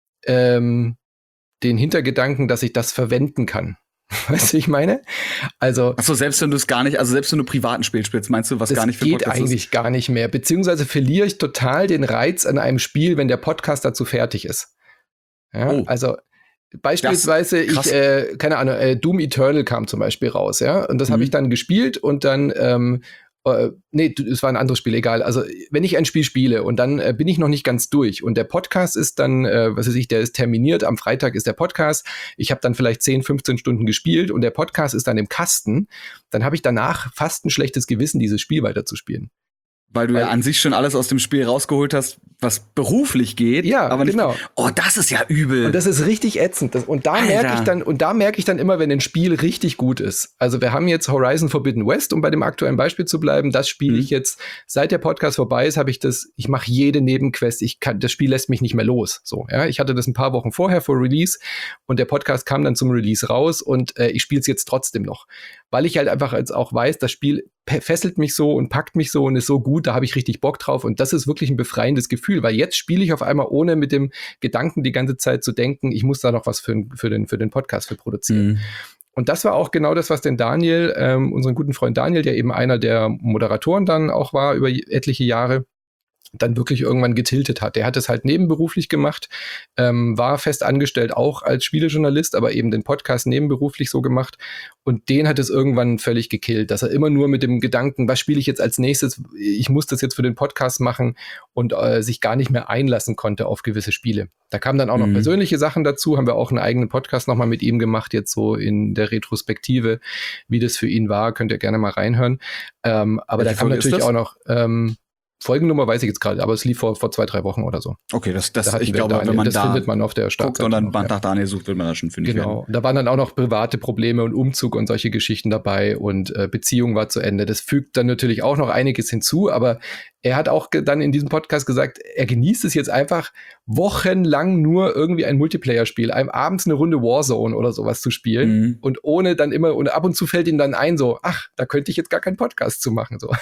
ähm, den Hintergedanken, dass ich das verwenden kann. Weißt du, wie ich meine? Also, Ach so, selbst wenn du es gar nicht, also selbst wenn du privaten Spiel spielst, meinst du, was gar nicht für Podcast ist? Das geht eigentlich gar nicht mehr. Beziehungsweise verliere ich total den Reiz an einem Spiel, wenn der Podcast dazu fertig ist. Ja, oh. Also beispielsweise, ich, äh, keine Ahnung, äh, Doom Eternal kam zum Beispiel raus, ja, und das mhm. habe ich dann gespielt und dann ähm, äh, nee, es war ein anderes Spiel, egal. Also, wenn ich ein Spiel spiele und dann äh, bin ich noch nicht ganz durch und der Podcast ist dann, äh, was weiß ich, der ist terminiert, am Freitag ist der Podcast, ich habe dann vielleicht zehn, fünfzehn Stunden gespielt und der Podcast ist dann im Kasten, dann habe ich danach fast ein schlechtes Gewissen, dieses Spiel weiterzuspielen. Weil du Weil, ja an sich schon alles aus dem Spiel rausgeholt hast, was beruflich geht. Ja, aber nicht, genau. Oh, das ist ja übel. Und das ist richtig ätzend. Das, und da merke ich dann, und da merke ich dann immer, wenn ein Spiel richtig gut ist. Also wir haben jetzt Horizon Forbidden West, um bei dem aktuellen Beispiel zu bleiben. Das spiele mhm. ich jetzt, seit der Podcast vorbei ist, habe ich das, ich mache jede Nebenquest, ich kann, das Spiel lässt mich nicht mehr los. So, ja. Ich hatte das ein paar Wochen vorher vor Release und der Podcast kam dann zum Release raus und äh, ich spiele es jetzt trotzdem noch. Weil ich halt einfach jetzt auch weiß, das Spiel fesselt mich so und packt mich so und ist so gut, da habe ich richtig Bock drauf und das ist wirklich ein befreiendes Gefühl, weil jetzt spiele ich auf einmal, ohne mit dem Gedanken die ganze Zeit zu denken, ich muss da noch was für, für, den, für den Podcast für produzieren. Mhm. Und das war auch genau das, was den Daniel, ähm, unseren guten Freund Daniel, der eben einer der Moderatoren dann auch war über etliche Jahre, dann wirklich irgendwann getiltet hat. Der hat es halt nebenberuflich gemacht, ähm, war fest angestellt auch als Spielejournalist, aber eben den Podcast nebenberuflich so gemacht und den hat es irgendwann völlig gekillt, dass er immer nur mit dem Gedanken, was spiele ich jetzt als nächstes, ich muss das jetzt für den Podcast machen und äh, sich gar nicht mehr einlassen konnte auf gewisse Spiele. Da kamen dann auch noch mhm. persönliche Sachen dazu, haben wir auch einen eigenen Podcast nochmal mit ihm gemacht, jetzt so in der Retrospektive, wie das für ihn war, könnt ihr gerne mal reinhören. Ähm, aber Welche da kam Folge natürlich auch noch ähm, Folgennummer weiß ich jetzt gerade, aber es lief vor, vor zwei, drei Wochen oder so. Okay, das, das da ich glaube, Daniel, wenn man das da findet man auf der Startseite guckt und dann noch, Band ja. nach Daniel sucht, wird man da schon fündig Genau. werden. Da waren dann auch noch private Probleme und Umzug und solche Geschichten dabei und äh, Beziehung war zu Ende. Das fügt dann natürlich auch noch einiges hinzu, aber er hat auch ge- dann in diesem Podcast gesagt, er genießt es jetzt einfach wochenlang nur irgendwie ein Multiplayer-Spiel, einem abends eine Runde Warzone oder sowas zu spielen mhm. und ohne dann immer, und ab und zu fällt ihm dann ein so, ach, da könnte ich jetzt gar keinen Podcast zu machen, so.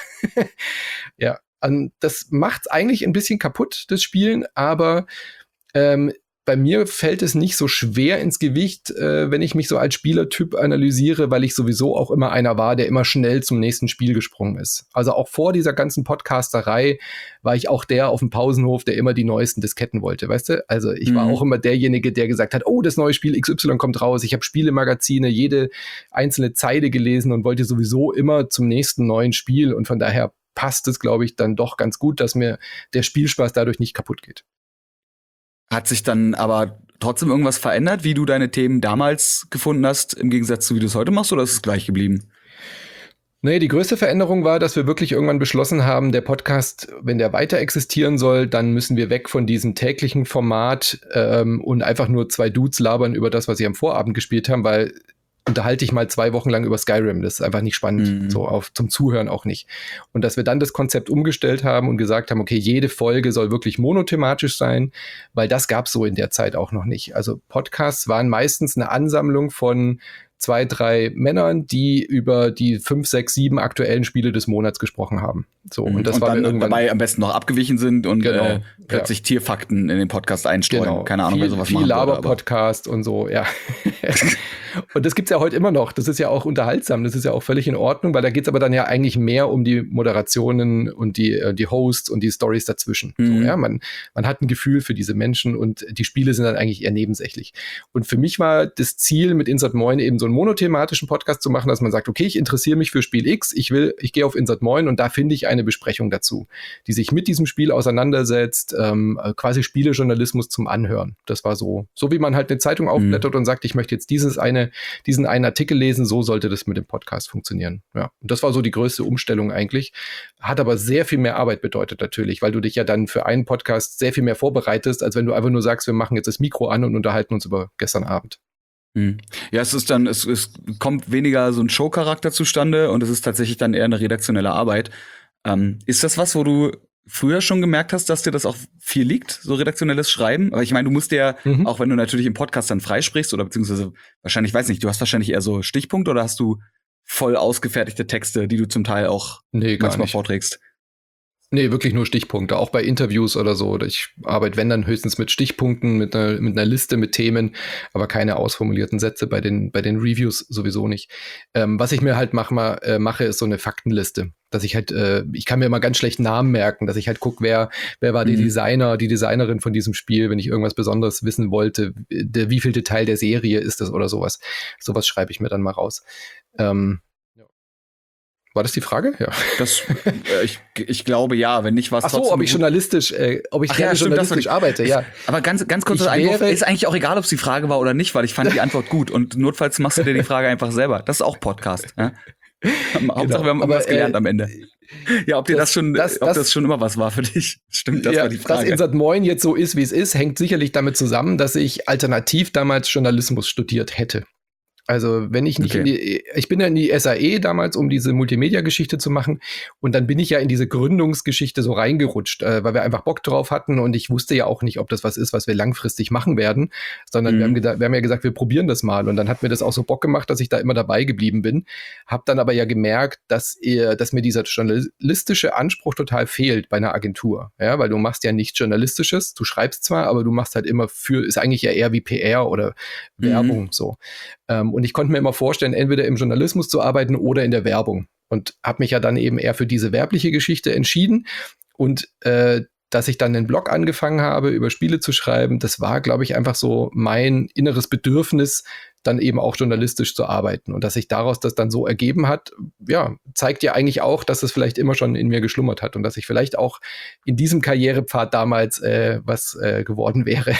Ja. Und das macht's eigentlich ein bisschen kaputt, das Spielen, aber ähm, bei mir fällt es nicht so schwer ins Gewicht, äh, wenn ich mich so als Spielertyp analysiere, weil ich sowieso auch immer einer war, der immer schnell zum nächsten Spiel gesprungen ist. Also auch vor dieser ganzen Podcasterei war ich auch der auf dem Pausenhof, der immer die neuesten Disketten wollte, weißt du? Also ich mhm. war auch immer derjenige, der gesagt hat, oh, das neue Spiel X Y kommt raus. Ich habe Spielemagazine, jede einzelne Zeile gelesen und wollte sowieso immer zum nächsten neuen Spiel und von daher passt es, glaube ich, dann doch ganz gut, dass mir der Spielspaß dadurch nicht kaputt geht. Hat sich dann aber trotzdem irgendwas verändert, wie du deine Themen damals gefunden hast, im Gegensatz zu wie du es heute machst, oder ist es gleich geblieben? Nee, die größte Veränderung war, dass wir wirklich irgendwann beschlossen haben, der Podcast, wenn der weiter existieren soll, dann müssen wir weg von diesem täglichen Format ähm, und einfach nur zwei Dudes labern über das, was sie am Vorabend gespielt haben, weil unterhalte ich mal zwei Wochen lang über Skyrim. Das ist einfach nicht spannend, mhm. so auf, zum Zuhören auch nicht. Und dass wir dann das Konzept umgestellt haben und gesagt haben, okay, jede Folge soll wirklich monothematisch sein, weil das gab es so in der Zeit auch noch nicht. Also Podcasts waren meistens eine Ansammlung von zwei, drei Männern, die über die fünf, sechs, sieben aktuellen Spiele des Monats gesprochen haben. So, und das und war dann irgendwann dabei am besten noch abgewichen sind und genau, äh, plötzlich ja. Tierfakten in den Podcast einstreuen. Genau. Keine Ahnung, viel, wer sowas viel machen Laber-Podcast und so, ja. Und das gibt's ja heute immer noch. Das ist ja auch unterhaltsam. Das ist ja auch völlig in Ordnung, weil da geht's aber dann ja eigentlich mehr um die Moderationen und die, äh, die Hosts und die Stories dazwischen. Mhm. So, ja, man, man hat ein Gefühl für diese Menschen und die Spiele sind dann eigentlich eher nebensächlich. Und für mich war das Ziel mit Insert Moin eben so einen monothematischen Podcast zu machen, dass man sagt, okay, ich interessiere mich für Spiel X, ich will, ich gehe auf Insert Moin und da finde ich eine Besprechung dazu, die sich mit diesem Spiel auseinandersetzt, ähm, quasi Spielejournalismus zum Anhören. Das war so, so wie man halt eine Zeitung aufblättert mhm. und sagt, ich möchte jetzt dieses eine, diesen einen Artikel lesen, so sollte das mit dem Podcast funktionieren. Ja, und das war so die größte Umstellung eigentlich, hat aber sehr viel mehr Arbeit bedeutet natürlich, weil du dich ja dann für einen Podcast sehr viel mehr vorbereitest, als wenn du einfach nur sagst, wir machen jetzt das Mikro an und unterhalten uns über gestern Abend. Ja, es ist dann, es, es kommt weniger so ein Show-Charakter zustande und es ist tatsächlich dann eher eine redaktionelle Arbeit. Ähm, ist das was, wo du früher schon gemerkt hast, dass dir das auch viel liegt, so redaktionelles Schreiben? Aber ich meine, du musst ja, mhm. auch wenn du natürlich im Podcast dann freisprichst oder beziehungsweise wahrscheinlich, weiß nicht, du hast wahrscheinlich eher so Stichpunkte oder hast du voll ausgefertigte Texte, die du zum Teil auch nee, manchmal nicht. vorträgst? Nee, wirklich nur Stichpunkte, auch bei Interviews oder so. Ich arbeite, wenn dann höchstens mit Stichpunkten, mit einer, mit einer Liste, mit Themen, aber keine ausformulierten Sätze, bei den, bei den Reviews sowieso nicht. Ähm, was ich mir halt mach, mal, äh, mache, ist so eine Faktenliste. Dass ich halt, äh, ich kann mir immer ganz schlecht Namen merken, dass ich halt gucke, wer, wer war mhm. die Designer, die Designerin von diesem Spiel, wenn ich irgendwas Besonderes wissen wollte, der, wie viel Teil der Serie ist das oder sowas. Sowas schreibe ich mir dann mal raus. Ähm, War das die Frage? Ja. Das, äh, ich, ich glaube ja, wenn nicht was. Ach so, ob ich journalistisch, äh, ob ich Ach ja, stimmt, journalistisch das arbeite, ja. Aber ganz, ganz kurz, Einwurf, ist eigentlich auch egal, ob es die Frage war oder nicht, weil ich fand die Antwort gut und notfalls machst du dir die Frage einfach selber. Das ist auch Podcast. Ja? Genau. Hauptsache, wir haben irgendwas gelernt äh, am Ende. Ja, ob dir das, das schon, das, ob das, das schon immer was war für dich. Stimmt, das ja, war die Frage. Dass Insert Moin jetzt so ist, wie es ist, hängt sicherlich damit zusammen, dass ich alternativ damals Journalismus studiert hätte. Also wenn ich nicht okay. in die, ich bin ja in die S A E damals, um diese Multimedia-Geschichte zu machen und dann bin ich ja in diese Gründungsgeschichte so reingerutscht, äh, weil wir einfach Bock drauf hatten und ich wusste ja auch nicht, ob das was ist, was wir langfristig machen werden, sondern mhm. wir, haben geda- wir haben ja gesagt, wir probieren das mal und dann hat mir das auch so Bock gemacht, dass ich da immer dabei geblieben bin, hab dann aber ja gemerkt, dass, ihr, dass mir dieser journalistische Anspruch total fehlt bei einer Agentur, ja, weil du machst ja nichts Journalistisches, du schreibst zwar, aber du machst halt immer für, ist eigentlich ja eher wie P R oder mhm. Werbung so. Ähm, und ich konnte mir immer vorstellen, entweder im Journalismus zu arbeiten oder in der Werbung. Und habe mich ja dann eben eher für diese werbliche Geschichte entschieden. Und äh, dass ich dann einen Blog angefangen habe, über Spiele zu schreiben, das war, glaube ich, einfach so mein inneres Bedürfnis, dann eben auch journalistisch zu arbeiten. Und dass sich daraus das dann so ergeben hat, ja, zeigt ja eigentlich auch, dass es vielleicht immer schon in mir geschlummert hat und dass ich vielleicht auch in diesem Karrierepfad damals äh, was äh, geworden wäre.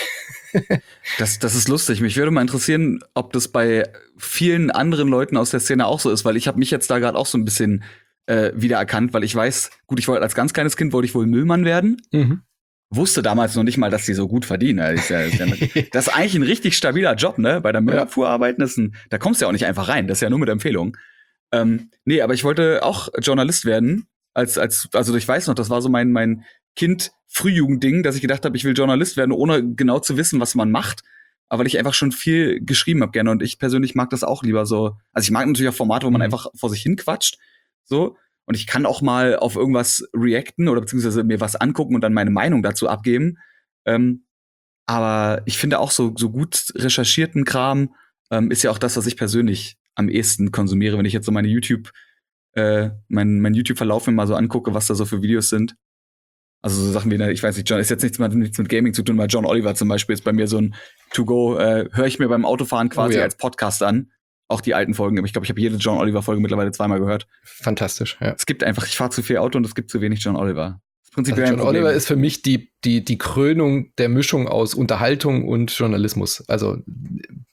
Das, das ist lustig. Mich würde mal interessieren, ob das bei vielen anderen Leuten aus der Szene auch so ist, weil ich habe mich jetzt da gerade auch so ein bisschen äh, wiedererkannt, weil ich weiß, gut, ich wollte als ganz kleines Kind wollte ich wohl Müllmann werden. Mhm. Wusste damals noch nicht mal, dass die so gut verdienen. Das ist, ja, ist, ja, das ist eigentlich ein richtig stabiler Job, ne? Bei der Müllabfuhr arbeiten, das ist ein, da kommst du ja auch nicht einfach rein. Das ist ja nur mit Empfehlung. Ähm, nee, aber ich wollte auch Journalist werden. Als, als, also ich weiß noch, das war so mein, mein Kind-Frühjugendding, dass ich gedacht habe, ich will Journalist werden, ohne genau zu wissen, was man macht. Aber weil ich einfach schon viel geschrieben habe gerne. Und ich persönlich mag das auch lieber so. Also ich mag natürlich auch Formate, wo man mhm. einfach vor sich hin quatscht. So. Und ich kann auch mal auf irgendwas reacten oder beziehungsweise mir was angucken und dann meine Meinung dazu abgeben. Ähm, aber ich finde auch so, so gut recherchierten Kram ähm, ist ja auch das, was ich persönlich am ehesten konsumiere, wenn ich jetzt so meine YouTube, äh, mein, mein YouTube-Verlauf mir mal so angucke, was da so für Videos sind. Also so Sachen wie, ich weiß nicht, John, ist jetzt nichts, mit, nichts mit Gaming zu tun, weil John Oliver zum Beispiel ist bei mir so ein To-Go, äh, höre ich mir beim Autofahren quasi oh, ja. als Podcast an. Auch die alten Folgen, aber ich glaube, ich habe jede John Oliver-Folge mittlerweile zweimal gehört. Fantastisch, ja. Es gibt einfach, ich fahre zu viel Auto und es gibt zu wenig John Oliver. Das prinzipiell also John Oliver ist für mich die, die, die Krönung der Mischung aus Unterhaltung und Journalismus. Also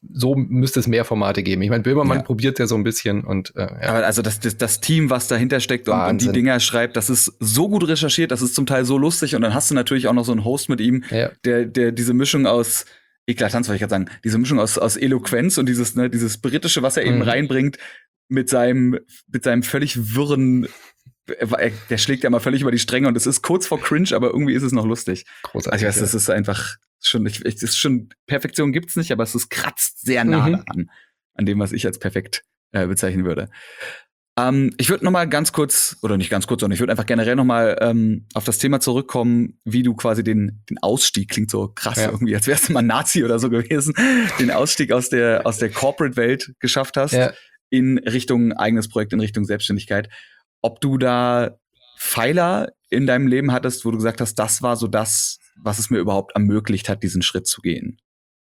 so müsste es mehr Formate geben. Ich meine, Böhmermann ja. probiert ja so ein bisschen und äh, ja. Aber also das, das, das Team, was dahinter steckt und, und die Dinger schreibt, das ist so gut recherchiert, das ist zum Teil so lustig und dann hast du natürlich auch noch so einen Host mit ihm, ja. der, der diese Mischung aus Eklatanz, wollte ich gerade sagen, diese Mischung aus, aus Eloquenz und dieses, ne, dieses Britische, was er eben mhm. reinbringt, mit seinem, mit seinem völlig wirren, der schlägt ja mal völlig über die Stränge und es ist kurz vor Cringe, aber irgendwie ist es noch lustig. Großartig. Also ich weiß, das ist einfach schon, ich, es ist schon, Perfektion gibt's nicht, aber es ist kratzt sehr nah mhm. an, an dem, was ich als perfekt äh, bezeichnen würde. Ähm, ich würde noch mal ganz kurz, oder nicht ganz kurz, sondern ich würde einfach generell noch mal ähm, auf das Thema zurückkommen, wie du quasi den, den Ausstieg, klingt so krass ja. irgendwie, als wärst du mal Nazi oder so gewesen, den Ausstieg aus der, aus der Corporate-Welt geschafft hast, ja. in Richtung eigenes Projekt, in Richtung Selbstständigkeit. Ob du da Pfeiler in deinem Leben hattest, wo du gesagt hast, das war so das, was es mir überhaupt ermöglicht hat, diesen Schritt zu gehen?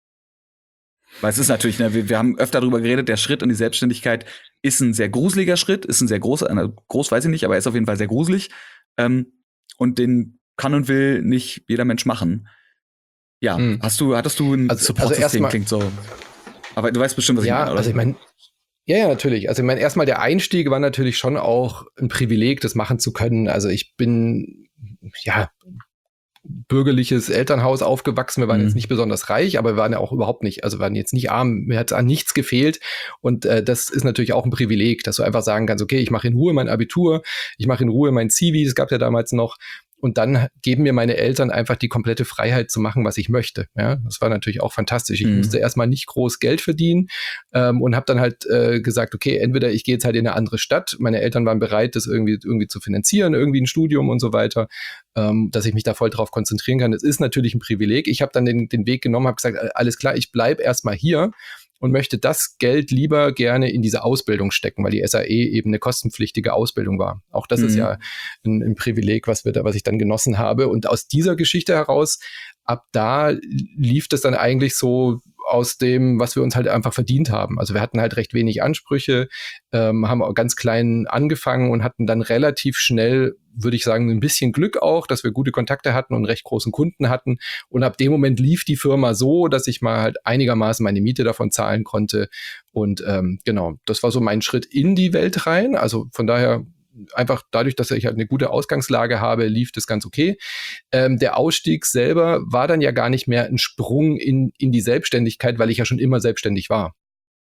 Weil es ist natürlich, ne, wir, wir haben öfter darüber geredet, der Schritt in die Selbstständigkeit ist ein sehr gruseliger Schritt, ist ein sehr großer, äh, groß weiß ich nicht, aber er ist auf jeden Fall sehr gruselig. Ähm, und den kann und will nicht jeder Mensch machen. Ja, hm. hast du, hattest du ein also, Support-System, also klingt so. Aber du weißt bestimmt, was ja, ich meine, oder? Also ich meine, ja, ja, natürlich. Also ich meine, erstmal der Einstieg war natürlich schon auch ein Privileg, das machen zu können. Also ich bin, ja, bürgerliches Elternhaus aufgewachsen. Wir waren mhm. jetzt nicht besonders reich, aber wir waren ja auch überhaupt nicht, also wir waren jetzt nicht arm, mir hat an nichts gefehlt. Und äh, das ist natürlich auch ein Privileg, dass du einfach sagen kannst, okay, ich mache in Ruhe mein Abitur, ich mache in Ruhe mein C V, das gab ja damals noch. Und dann geben mir meine Eltern einfach die komplette Freiheit zu machen, was ich möchte. Ja, das war natürlich auch fantastisch. Ich mhm. musste erstmal nicht groß Geld verdienen ähm, und habe dann halt äh, gesagt, okay, entweder ich gehe jetzt halt in eine andere Stadt. Meine Eltern waren bereit, das irgendwie irgendwie zu finanzieren, irgendwie ein Studium und so weiter, ähm, dass ich mich da voll drauf konzentrieren kann. Das ist natürlich ein Privileg. Ich habe dann den, den Weg genommen, habe gesagt, alles klar, ich bleib erstmal hier und möchte das Geld lieber gerne in diese Ausbildung stecken, weil die S A E eben eine kostenpflichtige Ausbildung war. Auch das mhm. ist ja ein, ein Privileg, was wir da, was ich dann genossen habe. Und aus dieser Geschichte heraus, ab da lief das dann eigentlich so aus dem, was wir uns halt einfach verdient haben. Also wir hatten halt recht wenig Ansprüche, ähm, haben auch ganz klein angefangen und hatten dann relativ schnell, würde ich sagen, ein bisschen Glück auch, dass wir gute Kontakte hatten und einen recht großen Kunden hatten. Und ab dem Moment lief die Firma so, dass ich mal halt einigermaßen meine Miete davon zahlen konnte. Und ähm, genau, das war so mein Schritt in die Welt rein. Also von daher einfach dadurch, dass ich halt eine gute Ausgangslage habe, lief das ganz okay. Ähm, der Ausstieg selber war dann ja gar nicht mehr ein Sprung in, in die Selbstständigkeit, weil ich ja schon immer selbstständig war.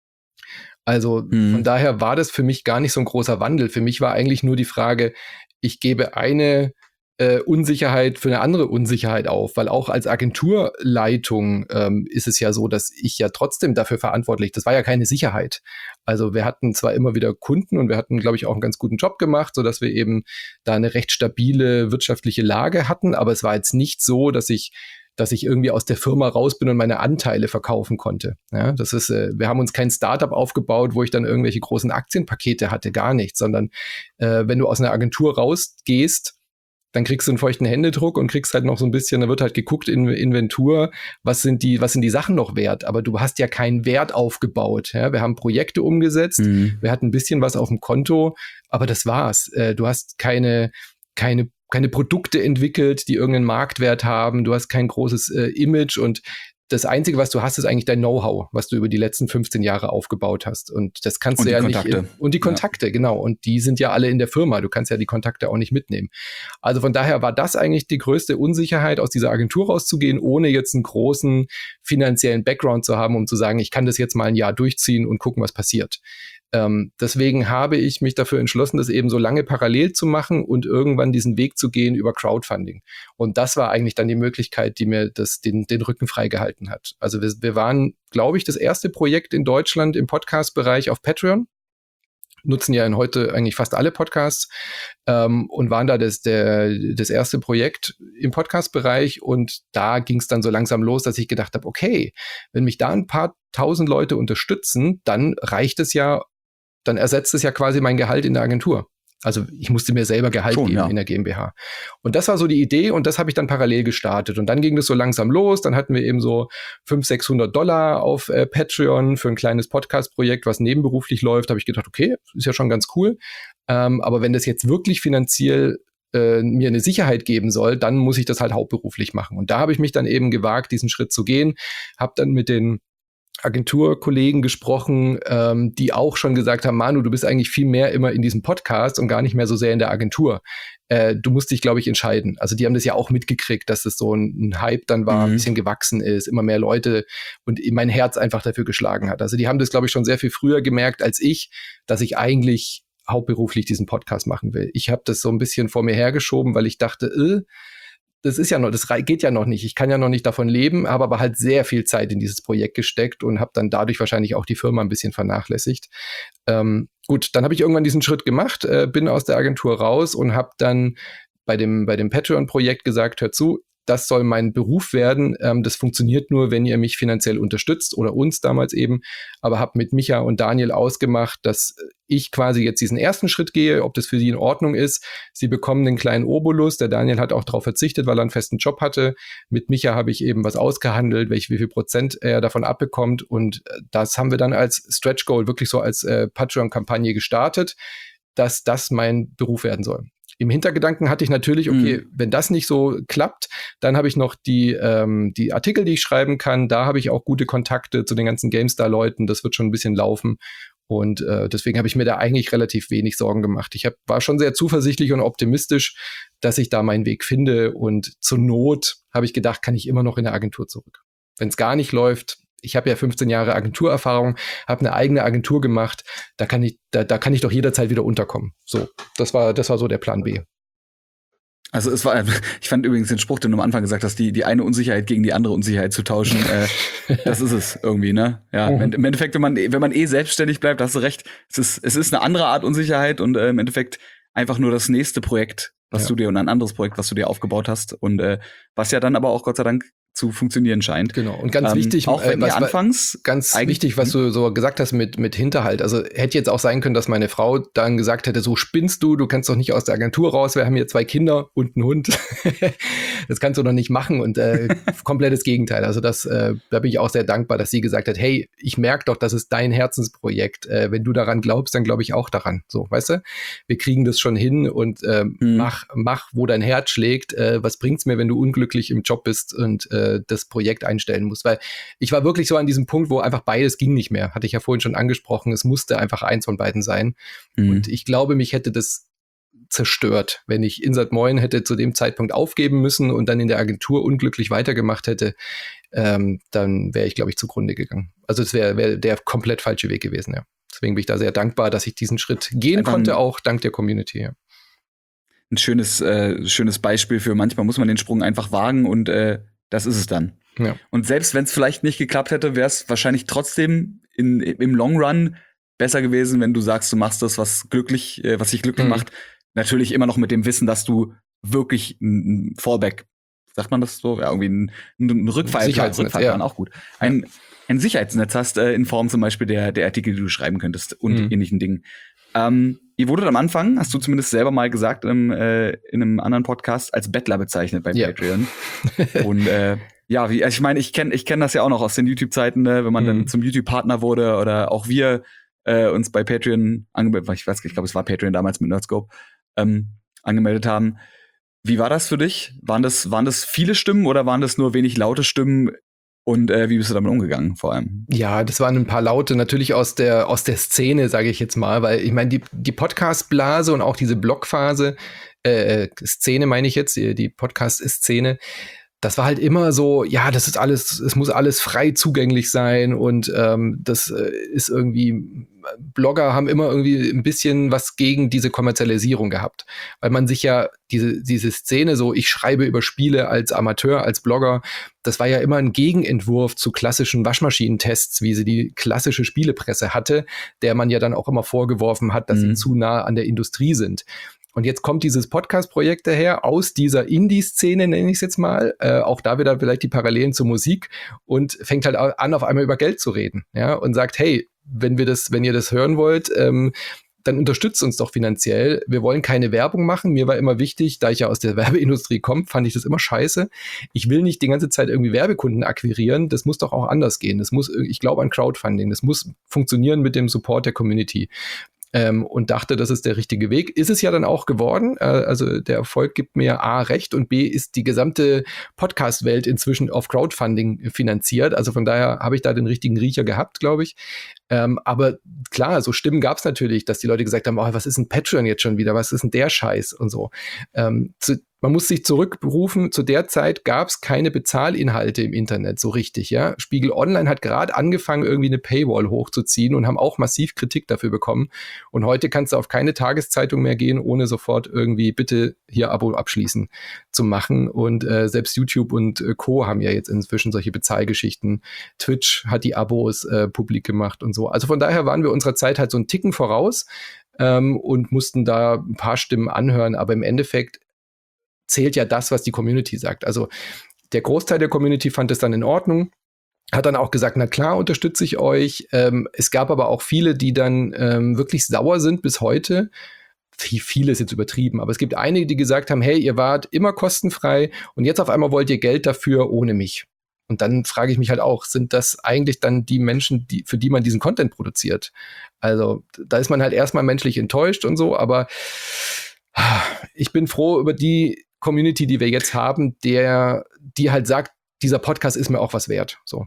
Also hm. von daher war das für mich gar nicht so ein großer Wandel. Für mich war eigentlich nur die Frage, ich gebe eine äh, Unsicherheit für eine andere Unsicherheit auf, weil auch als Agenturleitung ähm, ist es ja so, dass ich ja trotzdem dafür verantwortlich, das war ja keine Sicherheit. Also wir hatten zwar immer wieder Kunden und wir hatten, glaube ich, auch einen ganz guten Job gemacht, sodass wir eben da eine recht stabile wirtschaftliche Lage hatten, aber es war jetzt nicht so, dass ich dass ich irgendwie aus der Firma raus bin und meine Anteile verkaufen konnte. Ja, das ist, äh, wir haben uns kein Startup aufgebaut, wo ich dann irgendwelche großen Aktienpakete hatte, gar nichts, sondern äh, wenn du aus einer Agentur rausgehst, dann kriegst du einen feuchten Händedruck und kriegst halt noch so ein bisschen, da wird halt geguckt in Inventur, was sind die, was sind die Sachen noch wert? Aber du hast ja keinen Wert aufgebaut. Ja? Wir haben Projekte umgesetzt, mhm. wir hatten ein bisschen was auf dem Konto, aber das war's. Äh, du hast keine, keine keine Produkte entwickelt, die irgendeinen Marktwert haben. Du hast kein großes äh, Image und das Einzige, was du hast, ist eigentlich dein Know-how, was du über die letzten fünfzehn Jahre aufgebaut hast. Und das kannst und du ja Kontakte. nicht. In, und die Kontakte, ja. Genau. Und die sind ja alle in der Firma. Du kannst ja die Kontakte auch nicht mitnehmen. Also von daher war das eigentlich die größte Unsicherheit, aus dieser Agentur rauszugehen, ohne jetzt einen großen finanziellen Background zu haben, um zu sagen, ich kann das jetzt mal ein Jahr durchziehen und gucken, was passiert. Ähm, deswegen habe ich mich dafür entschlossen, das eben so lange parallel zu machen und irgendwann diesen Weg zu gehen über Crowdfunding. Und das war eigentlich dann die Möglichkeit, die mir das, den, den Rücken freigehalten hat. Also wir, wir waren, glaube ich, das erste Projekt in Deutschland im Podcast-Bereich auf Patreon. Nutzen ja in heute eigentlich fast alle Podcasts ähm, und waren da das, der, das erste Projekt im Podcast-Bereich. Und da ging es dann so langsam los, dass ich gedacht habe, okay, wenn mich da ein paar tausend Leute unterstützen, dann reicht es ja, dann ersetzt es ja quasi mein Gehalt in der Agentur. Also ich musste mir selber Gehalt Schon, geben ja. in der GmbH. Und das war so die Idee und das habe ich dann parallel gestartet. Und dann ging das so langsam los. Dann hatten wir eben so fünfhundert, sechshundert Dollar auf äh, Patreon für ein kleines Podcast-Projekt, was nebenberuflich läuft. Da habe ich gedacht, okay, ist ja schon ganz cool. Ähm, aber wenn das jetzt wirklich finanziell äh, mir eine Sicherheit geben soll, dann muss ich das halt hauptberuflich machen. Und da habe ich mich dann eben gewagt, diesen Schritt zu gehen. Habe dann mit den Agenturkollegen gesprochen, ähm, die auch schon gesagt haben, Manu, du bist eigentlich viel mehr immer in diesem Podcast und gar nicht mehr so sehr in der Agentur. Äh, du musst dich, glaube ich, entscheiden. Also die haben das ja auch mitgekriegt, dass das so ein, ein Hype dann war, mhm. ein bisschen gewachsen ist, immer mehr Leute und mein Herz einfach dafür geschlagen hat. Also die haben das, glaube ich, schon sehr viel früher gemerkt als ich, dass ich eigentlich hauptberuflich diesen Podcast machen will. Ich habe das so ein bisschen vor mir hergeschoben, weil ich dachte, äh, das ist ja noch, das geht ja noch nicht. Ich kann ja noch nicht davon leben, habe aber halt sehr viel Zeit in dieses Projekt gesteckt und habe dann dadurch wahrscheinlich auch die Firma ein bisschen vernachlässigt. Ähm, gut, dann habe ich irgendwann diesen Schritt gemacht, äh, bin aus der Agentur raus und habe dann bei dem, bei dem Patreon-Projekt gesagt, hör zu, das soll mein Beruf werden. Ähm, das funktioniert nur, wenn ihr mich finanziell unterstützt oder uns damals eben. Aber habe mit Micha und Daniel ausgemacht, dass ich quasi jetzt diesen ersten Schritt gehe, ob das für sie in Ordnung ist. Sie bekommen den kleinen Obolus. Der Daniel hat auch darauf verzichtet, weil er einen festen Job hatte. Mit Micha habe ich eben was ausgehandelt, welch, wie viel Prozent er davon abbekommt. Und das haben wir dann als Stretch Goal wirklich so als äh, Patreon-Kampagne gestartet, dass das mein Beruf werden soll. Im Hintergedanken hatte ich natürlich, okay, mhm. wenn das nicht so klappt, dann habe ich noch die, ähm, die Artikel, die ich schreiben kann. Da habe ich auch gute Kontakte zu den ganzen GameStar-Leuten. Das wird schon ein bisschen laufen. Und äh, deswegen habe ich mir da eigentlich relativ wenig Sorgen gemacht. Ich hab, war schon sehr zuversichtlich und optimistisch, dass ich da meinen Weg finde. Und zur Not habe ich gedacht, kann ich immer noch in der Agentur zurück. Wenn es gar nicht läuft, ich habe ja fünfzehn Jahre Agenturerfahrung, habe eine eigene Agentur gemacht, da kann ich, da, da kann ich doch jederzeit wieder unterkommen. So, das war, das war so der Plan B. Also es war, ich fand übrigens den Spruch, den du am Anfang gesagt hast, die, die eine Unsicherheit gegen die andere Unsicherheit zu tauschen, äh, das ist es irgendwie, ne? Ja, mhm. Im Endeffekt, wenn man, wenn man eh selbstständig bleibt, hast du recht, es ist, es ist eine andere Art Unsicherheit und äh, im Endeffekt einfach nur das nächste Projekt, was ja. du dir und ein anderes Projekt, was du dir aufgebaut hast und äh, was ja dann aber auch Gott sei Dank zu funktionieren scheint. Genau. Und ganz ähm, wichtig, auch wenn äh, was, anfangs ganz wichtig, was du so gesagt hast mit mit Hinterhalt. Also hätte jetzt auch sein können, dass meine Frau dann gesagt hätte, so spinnst du, du kannst doch nicht aus der Agentur raus. Wir haben hier zwei Kinder und einen Hund. Das kannst du doch nicht machen. Und äh, komplettes Gegenteil. Also das, äh, da bin ich auch sehr dankbar, dass sie gesagt hat, hey, ich merke doch, das ist dein Herzensprojekt. Äh, wenn du daran glaubst, dann glaube ich auch daran. So, weißt du? Wir kriegen das schon hin und äh, hm. mach mach, wo dein Herz schlägt. Äh, was bringt's mir, wenn du unglücklich im Job bist und äh, das Projekt einstellen musst, weil ich war wirklich so an diesem Punkt, wo einfach beides ging nicht mehr. Hatte ich ja vorhin schon angesprochen, es musste einfach eins von beiden sein. Mhm. Und ich glaube, mich hätte das zerstört, wenn ich Insert Moin hätte zu dem Zeitpunkt aufgeben müssen und dann in der Agentur unglücklich weitergemacht hätte, ähm, dann wäre ich, glaube ich, zugrunde gegangen. Also es wäre wär der komplett falsche Weg gewesen, ja. Deswegen bin ich da sehr dankbar, dass ich diesen Schritt gehen einfach konnte, auch dank der Community, ja. Ein schönes, äh, schönes Beispiel für manchmal muss man den Sprung einfach wagen und äh, das ist es dann. Ja. Und selbst wenn es vielleicht nicht geklappt hätte, wäre es wahrscheinlich trotzdem in, im Long Run besser gewesen, wenn du sagst, du machst das, was glücklich, äh, was dich glücklich mhm. macht. Natürlich immer noch mit dem Wissen, dass du wirklich ein Fallback, sagt man das so? Ja, irgendwie ein, ein Rückfall, Sicherheitsnetz, Rückfall ja. auch gut. Ein, ein Sicherheitsnetz hast äh, in Form zum Beispiel der, der Artikel, die du schreiben könntest und mhm. ähnlichen Dingen. Ähm, ihr wurdet am Anfang, hast du zumindest selber mal gesagt, im, äh, in einem anderen Podcast, als Bettler bezeichnet bei yeah. Patreon. Und äh, ja, wie, also ich meine, ich kenne ich kenn das ja auch noch aus den YouTube-Zeiten, ne, wenn man mhm. dann zum YouTube-Partner wurde oder auch wir äh, uns bei Patreon angemeldet, ich weiß, ich glaube, es war Patreon damals mit Nerdscope, ähm, angemeldet haben. Wie war das für dich? Waren das, waren das viele Stimmen oder waren das nur wenig laute Stimmen? Und äh, wie bist du damit umgegangen, vor allem? Ja, das waren ein paar Laute, natürlich aus der aus der Szene, sage ich jetzt mal, weil ich meine, die, die Podcast-Blase und auch diese Blogphase, äh, Szene meine ich jetzt, die, die Podcast-Szene, das war halt immer so, ja, das ist alles, es muss alles frei zugänglich sein und ähm, das äh, ist irgendwie, Blogger haben immer irgendwie ein bisschen was gegen diese Kommerzialisierung gehabt, weil man sich ja diese diese Szene so, ich schreibe über Spiele als Amateur, als Blogger, das war ja immer ein Gegenentwurf zu klassischen Waschmaschinentests, wie sie die klassische Spielepresse hatte, der man ja dann auch immer vorgeworfen hat, dass mhm. sie zu nah an der Industrie sind. Und jetzt kommt dieses Podcast-Projekt daher aus dieser Indie-Szene, nenne ich es jetzt mal, äh, auch da wieder vielleicht die Parallelen zur Musik und fängt halt an, auf einmal über Geld zu reden, ja, und sagt, hey, wenn wir das, wenn ihr das hören wollt, ähm, dann unterstützt uns doch finanziell. Wir wollen keine Werbung machen. Mir war immer wichtig, da ich ja aus der Werbeindustrie komme, fand ich das immer scheiße. Ich will nicht die ganze Zeit irgendwie Werbekunden akquirieren. Das muss doch auch anders gehen. Das muss, ich glaube an Crowdfunding. Das muss funktionieren mit dem Support der Community. ähm, und dachte, das ist der richtige Weg. Ist es ja dann auch geworden. Äh, also der Erfolg gibt mir A, recht und B, ist die gesamte Podcast-Welt inzwischen auf Crowdfunding finanziert. Also von daher habe ich da den richtigen Riecher gehabt, glaube ich. Ähm, aber klar, so Stimmen gab es natürlich, dass die Leute gesagt haben, oh, was ist ein Patreon jetzt schon wieder? Was ist denn der Scheiß? Und so. Ähm, zu, man muss sich zurückberufen, zu der Zeit gab es keine Bezahlinhalte im Internet so richtig. Ja, Spiegel Online hat gerade angefangen, irgendwie eine Paywall hochzuziehen und haben auch massiv Kritik dafür bekommen. Und heute kannst du auf keine Tageszeitung mehr gehen, ohne sofort irgendwie bitte hier Abo abschließen zu machen. Und äh, selbst YouTube und äh, Co. haben ja jetzt inzwischen solche Bezahlgeschichten. Twitch hat die Abos äh, publik gemacht und so. Also von daher waren wir unserer Zeit halt so einen Ticken voraus ähm, und mussten da ein paar Stimmen anhören. Aber im Endeffekt zählt ja das, was die Community sagt. Also der Großteil der Community fand es dann in Ordnung, hat dann auch gesagt, na klar, unterstütze ich euch. Ähm, es gab aber auch viele, die dann ähm, wirklich sauer sind bis heute. Viele ist jetzt übertrieben, aber es gibt einige, die gesagt haben, hey, ihr wart immer kostenfrei und jetzt auf einmal wollt ihr Geld dafür ohne mich. Und dann frage ich mich halt auch, sind das eigentlich dann die Menschen, die, für die man diesen Content produziert? Also da ist man halt erstmal menschlich enttäuscht und so, aber ich bin froh über die Community, die wir jetzt haben, der, die halt sagt, dieser Podcast ist mir auch was wert. So.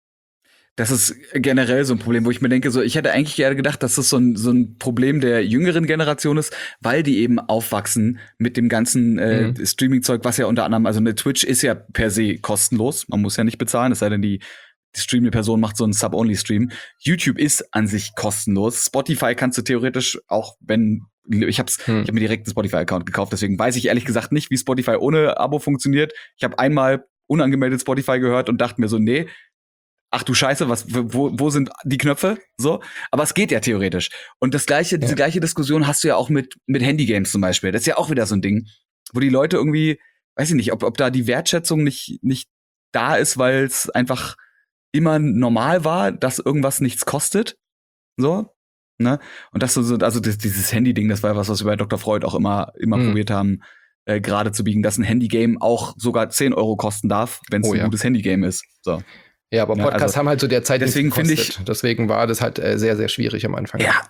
Das ist generell so ein Problem, wo ich mir denke, so, ich hätte eigentlich gerne gedacht, dass das so ein, so ein Problem der jüngeren Generation ist, weil die eben aufwachsen mit dem ganzen äh, mhm. Streaming-Zeug, was ja unter anderem, also eine Twitch ist ja per se kostenlos, man muss ja nicht bezahlen, es sei denn, die, die streamende Person macht so einen Sub-Only-Stream. YouTube ist an sich kostenlos. Spotify kannst du theoretisch auch, wenn ich hab's, hm. ich habe mir direkt einen Spotify-Account gekauft, deswegen weiß ich ehrlich gesagt nicht, wie Spotify ohne Abo funktioniert. Ich habe einmal unangemeldet Spotify gehört und dachte mir so, nee, ach du Scheiße, was, wo, wo sind die Knöpfe? So, aber es geht ja theoretisch. Und das gleiche, diese ja. gleiche Diskussion hast du ja auch mit mit Handygames zum Beispiel. Das ist ja auch wieder so ein Ding, wo die Leute irgendwie, weiß ich nicht, ob ob da die Wertschätzung nicht nicht da ist, weil es einfach immer normal war, dass irgendwas nichts kostet. So. Ne? Und das so, also das, dieses Handy-Ding, das war ja was, was wir bei Doktor Freud auch immer, immer mhm. probiert haben, äh, gerade zu biegen, dass ein Handy-Game auch sogar zehn Euro kosten darf, wenn es oh, ein ja. gutes Handy-Game ist. So. Ja, aber Podcasts ja, also, haben halt zu der Zeit deswegen finde ich, deswegen war das halt äh, sehr, sehr schwierig am Anfang. Ja.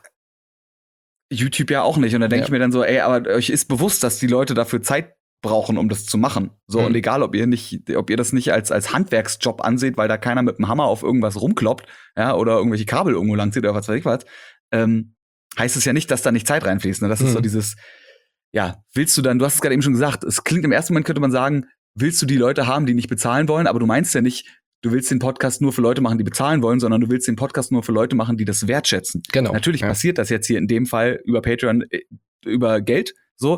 YouTube ja auch nicht. Und da denke ja. ich mir dann so, ey, aber euch ist bewusst, dass die Leute dafür Zeit brauchen, um das zu machen. So, mhm. und egal, ob ihr nicht, ob ihr das nicht als, als Handwerksjob anseht, weil da keiner mit dem Hammer auf irgendwas rumkloppt, ja, oder irgendwelche Kabel irgendwo lang zieht oder was weiß ich was, ähm, heißt es ja nicht, dass da nicht Zeit reinfließt. Ne? Das mhm. ist so dieses, ja, willst du dann, du hast es gerade eben schon gesagt, es klingt im ersten Moment, könnte man sagen, willst du die Leute haben, die nicht bezahlen wollen, aber du meinst ja nicht, du willst den Podcast nur für Leute machen, die bezahlen wollen, sondern du willst den Podcast nur für Leute machen, die das wertschätzen. Genau. Natürlich ja. passiert das jetzt hier in dem Fall über Patreon, über Geld, so,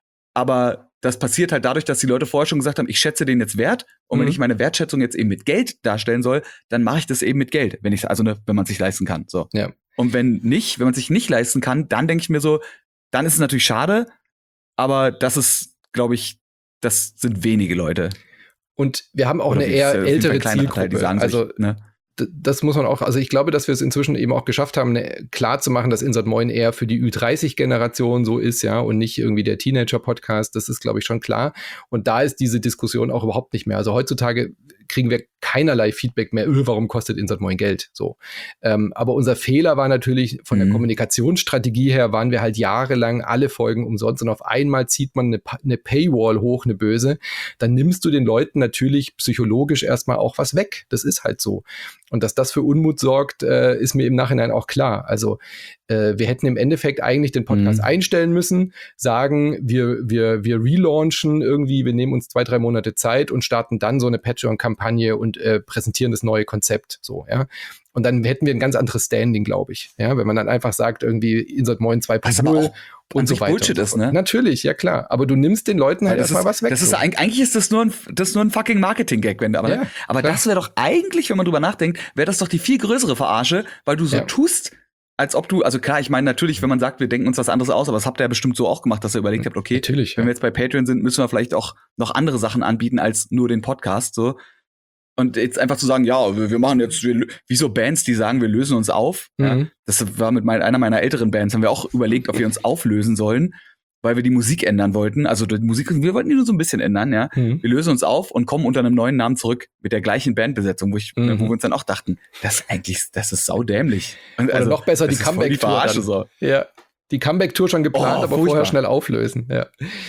aber das passiert halt dadurch, dass die Leute vorher schon gesagt haben, ich schätze den jetzt wert und mhm. wenn ich meine Wertschätzung jetzt eben mit Geld darstellen soll, dann mache ich das eben mit Geld, wenn ich also ne, wenn man es sich leisten kann, so. Ja. Und wenn nicht, wenn man sich nicht leisten kann, dann denke ich mir so, dann ist es natürlich schade, aber das ist, glaube ich, das sind wenige Leute. Und wir haben auch Oder eine eher ältere Zielgruppe. Die sagen also sich, ne? d- das muss man auch, also ich glaube, dass wir es inzwischen eben auch geschafft haben, ne, klar zu machen, dass Insert Moin eher für die Ü dreißig Generation so ist, ja, und nicht irgendwie der Teenager-Podcast. Das ist, glaube ich, schon klar. Und da ist diese Diskussion auch überhaupt nicht mehr. Also heutzutage kriegen wir keinerlei Feedback mehr, öh, warum kostet Insert Moin Geld? So. Ähm, aber unser Fehler war natürlich, von der Mhm. Kommunikationsstrategie her waren wir halt jahrelang alle Folgen umsonst und auf einmal zieht man eine, Pa- eine Paywall hoch, eine böse. Dann nimmst du den Leuten natürlich psychologisch erstmal auch was weg. Das ist halt so. Und dass das für Unmut sorgt, äh, ist mir im Nachhinein auch klar. Also äh, wir hätten im Endeffekt eigentlich den Podcast Mhm. einstellen müssen, sagen, wir, wir, wir relaunchen irgendwie, wir nehmen uns zwei, drei Monate Zeit und starten dann so eine Patreon-Kampagne und äh, präsentieren das neue Konzept. So, ja. Und dann hätten wir ein ganz anderes Standing, glaube ich. Ja, wenn man dann einfach sagt, irgendwie Insert Moin zwei Punkt Was aber null auch und an so sich weiter. Bullshit und so ist, ne? Natürlich, ja klar. Aber du nimmst den Leuten halt Das erstmal ist, was weg. das ist so. eig- eigentlich ist das nur ein, das ist nur ein fucking Marketing-Gag, wenn du, aber, Ja, aber klar. das wäre doch eigentlich, wenn man drüber nachdenkt, wäre das doch die viel größere Verarsche, weil du so Ja. tust, als ob du, also klar, ich meine natürlich, wenn man sagt, wir denken uns was anderes aus, aber das habt ihr ja bestimmt so auch gemacht, dass ihr überlegt habt, okay, Natürlich, wenn ja. wir jetzt bei Patreon sind, müssen wir vielleicht auch noch andere Sachen anbieten als nur den Podcast, so. Und jetzt einfach zu sagen, ja, wir, wir machen jetzt, wir, lö- wie so Bands, die sagen, wir lösen uns auf. Ja, Mhm. das war mit mein, einer meiner älteren Bands, haben wir auch überlegt, ob wir uns auflösen sollen, weil wir die Musik ändern wollten. Also die Musik, wir wollten die nur so ein bisschen ändern, ja. Mhm. Wir lösen uns auf und kommen unter einem neuen Namen zurück mit der gleichen Bandbesetzung, wo ich, Mhm. wo wir uns dann auch dachten, das ist eigentlich, das ist saudämlich. Und Oder noch besser, die das ist voll die Comeback-Tour Verarsche dann. so. Ja. die Comeback-Tour schon geplant, oh, aber furchtbar. vorher schnell auflösen. Ja.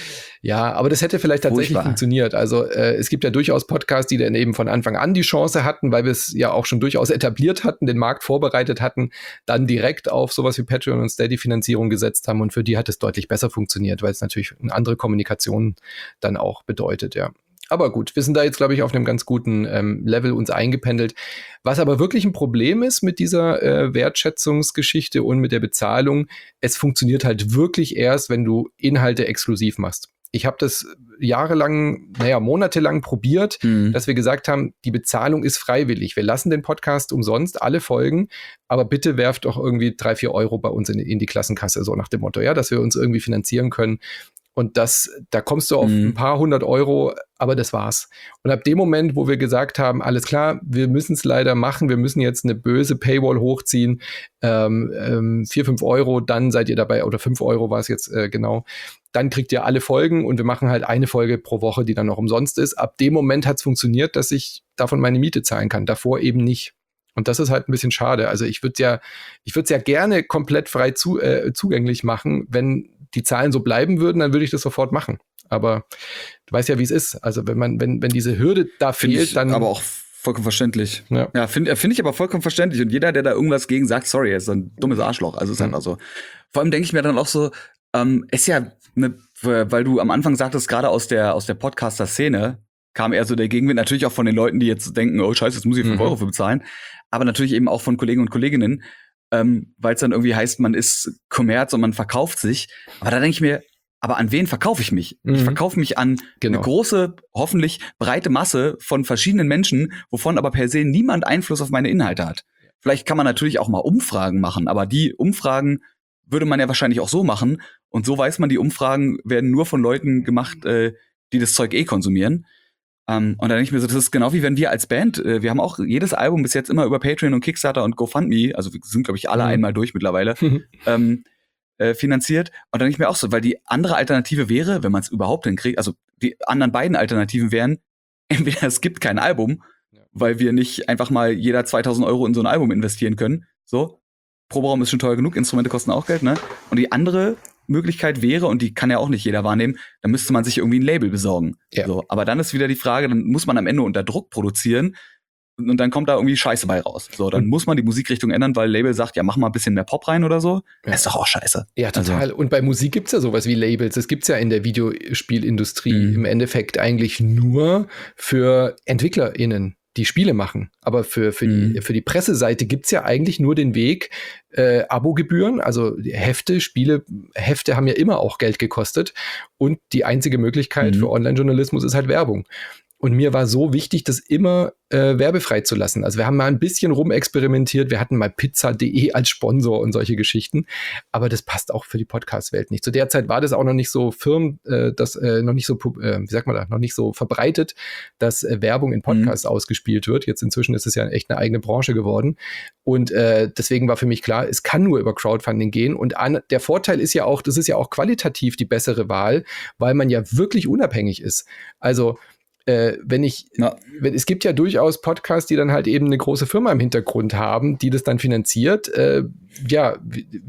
Ja, aber das hätte vielleicht tatsächlich furchtbar. funktioniert. Also äh, es gibt ja durchaus Podcasts, die dann eben von Anfang an die Chance hatten, weil wir es ja auch schon durchaus etabliert hatten, den Markt vorbereitet hatten, dann direkt auf sowas wie Patreon und Steady-Finanzierung gesetzt haben und für die hat es deutlich besser funktioniert, weil es natürlich eine andere Kommunikation dann auch bedeutet, ja. Aber gut, wir sind da jetzt, glaube ich, auf einem ganz guten ähm, Level uns eingependelt. Was aber wirklich ein Problem ist mit dieser äh, Wertschätzungsgeschichte und mit der Bezahlung, es funktioniert halt wirklich erst, wenn du Inhalte exklusiv machst. Ich habe das jahrelang, naja, monatelang probiert, mhm. dass wir gesagt haben, die Bezahlung ist freiwillig. Wir lassen den Podcast umsonst, alle Folgen, aber bitte werft doch irgendwie drei, vier Euro bei uns in, in die Klassenkasse, so nach dem Motto, ja, dass wir uns irgendwie finanzieren können. Und das, da kommst du auf mhm. ein paar hundert Euro, aber das war's. Und ab dem Moment, wo wir gesagt haben, alles klar, wir müssen es leider machen, wir müssen jetzt eine böse Paywall hochziehen, ähm, ähm, vier, fünf Euro, dann seid ihr dabei, oder fünf Euro war es jetzt äh, genau, dann kriegt ihr alle Folgen und wir machen halt eine Folge pro Woche, die dann noch umsonst ist. Ab dem Moment hat es funktioniert, dass ich davon meine Miete zahlen kann, davor eben nicht. Und das ist halt ein bisschen schade. Also ich würde ja, ich würde es ja gerne komplett frei zu, äh, zugänglich machen. Wenn die Zahlen so bleiben würden, dann würde ich das sofort machen. Aber du weißt ja, wie es ist. Also wenn man, wenn, wenn diese Hürde da find fehlt, ich dann. Aber auch vollkommen verständlich. Ja, ja finde find ich aber vollkommen verständlich. Und jeder, der da irgendwas gegen sagt, sorry, er ist so ein dummes Arschloch. Also ist mhm. einfach so. Vor allem denke ich mir dann auch so, ähm, ist ja, ne, weil du am Anfang sagtest, gerade aus der, aus der Podcaster-Szene kam eher so der Gegenwind, natürlich auch von den Leuten, die jetzt denken, oh scheiße, jetzt muss ich fünf Euro für bezahlen. Aber natürlich eben auch von Kollegen und Kolleginnen, ähm, weil es dann irgendwie heißt, man ist Kommerz und man verkauft sich. Aber da denke ich mir, aber an wen verkaufe ich mich? Mhm. Ich verkaufe mich an genau. eine große, hoffentlich breite Masse von verschiedenen Menschen, wovon aber per se niemand Einfluss auf meine Inhalte hat. Vielleicht kann man natürlich auch mal Umfragen machen, aber die Umfragen würde man ja wahrscheinlich auch so machen. Und so weiß man, die Umfragen werden nur von Leuten gemacht, äh, die das Zeug eh konsumieren. Um, und dann denke ich mir so, das ist genau wie wenn wir als Band, äh, wir haben auch jedes Album bis jetzt immer über Patreon und Kickstarter und GoFundMe, also wir sind, glaube ich, alle mhm. einmal durch mittlerweile, ähm, äh, finanziert. Und dann denke ich mir auch so, weil die andere Alternative wäre, wenn man es überhaupt hinkriegt, also die anderen beiden Alternativen wären, entweder es gibt kein Album, ja. weil wir nicht einfach mal jeder zweitausend Euro in so ein Album investieren können, so. Proberaum ist schon teuer genug, Instrumente kosten auch Geld, ne? Und die andere Möglichkeit wäre, und die kann ja auch nicht jeder wahrnehmen, dann müsste man sich irgendwie ein Label besorgen. Ja. So, aber dann ist wieder die Frage, dann muss man am Ende unter Druck produzieren und, und dann kommt da irgendwie Scheiße bei raus. So, dann mhm. muss man die Musikrichtung ändern, weil Label sagt, ja, mach mal ein bisschen mehr Pop rein oder so. Ja. Das ist doch auch scheiße. Ja, total. Also. Und bei Musik gibt's ja sowas wie Labels. Das gibt's ja in der Videospielindustrie mhm. im Endeffekt eigentlich nur für EntwicklerInnen, die Spiele machen. Aber für, für, mhm. die, für die Presseseite gibt's ja eigentlich nur den Weg, äh, Abogebühren, also Hefte, Spiele, Hefte haben ja immer auch Geld gekostet. Und die einzige Möglichkeit mhm. für Online-Journalismus ist halt Werbung. Und mir war so wichtig, das immer äh, werbefrei zu lassen. Also wir haben mal ein bisschen rumexperimentiert. Wir hatten mal Pizza punkt de als Sponsor und solche Geschichten. Aber das passt auch für die Podcast-Welt nicht. Zu der Zeit war das auch noch nicht so firm, äh, das äh, noch nicht so, äh, wie sagt man da, noch nicht so verbreitet, dass äh, Werbung in Podcasts mhm. ausgespielt wird. Jetzt inzwischen ist es ja echt eine eigene Branche geworden. Und äh, deswegen war für mich klar, es kann nur über Crowdfunding gehen. Und an, der Vorteil ist ja auch, das ist ja auch qualitativ die bessere Wahl, weil man ja wirklich unabhängig ist. Also Äh, wenn ich, ja. wenn, es gibt ja durchaus Podcasts, die dann halt eben eine große Firma im Hintergrund haben, die das dann finanziert. Äh, ja,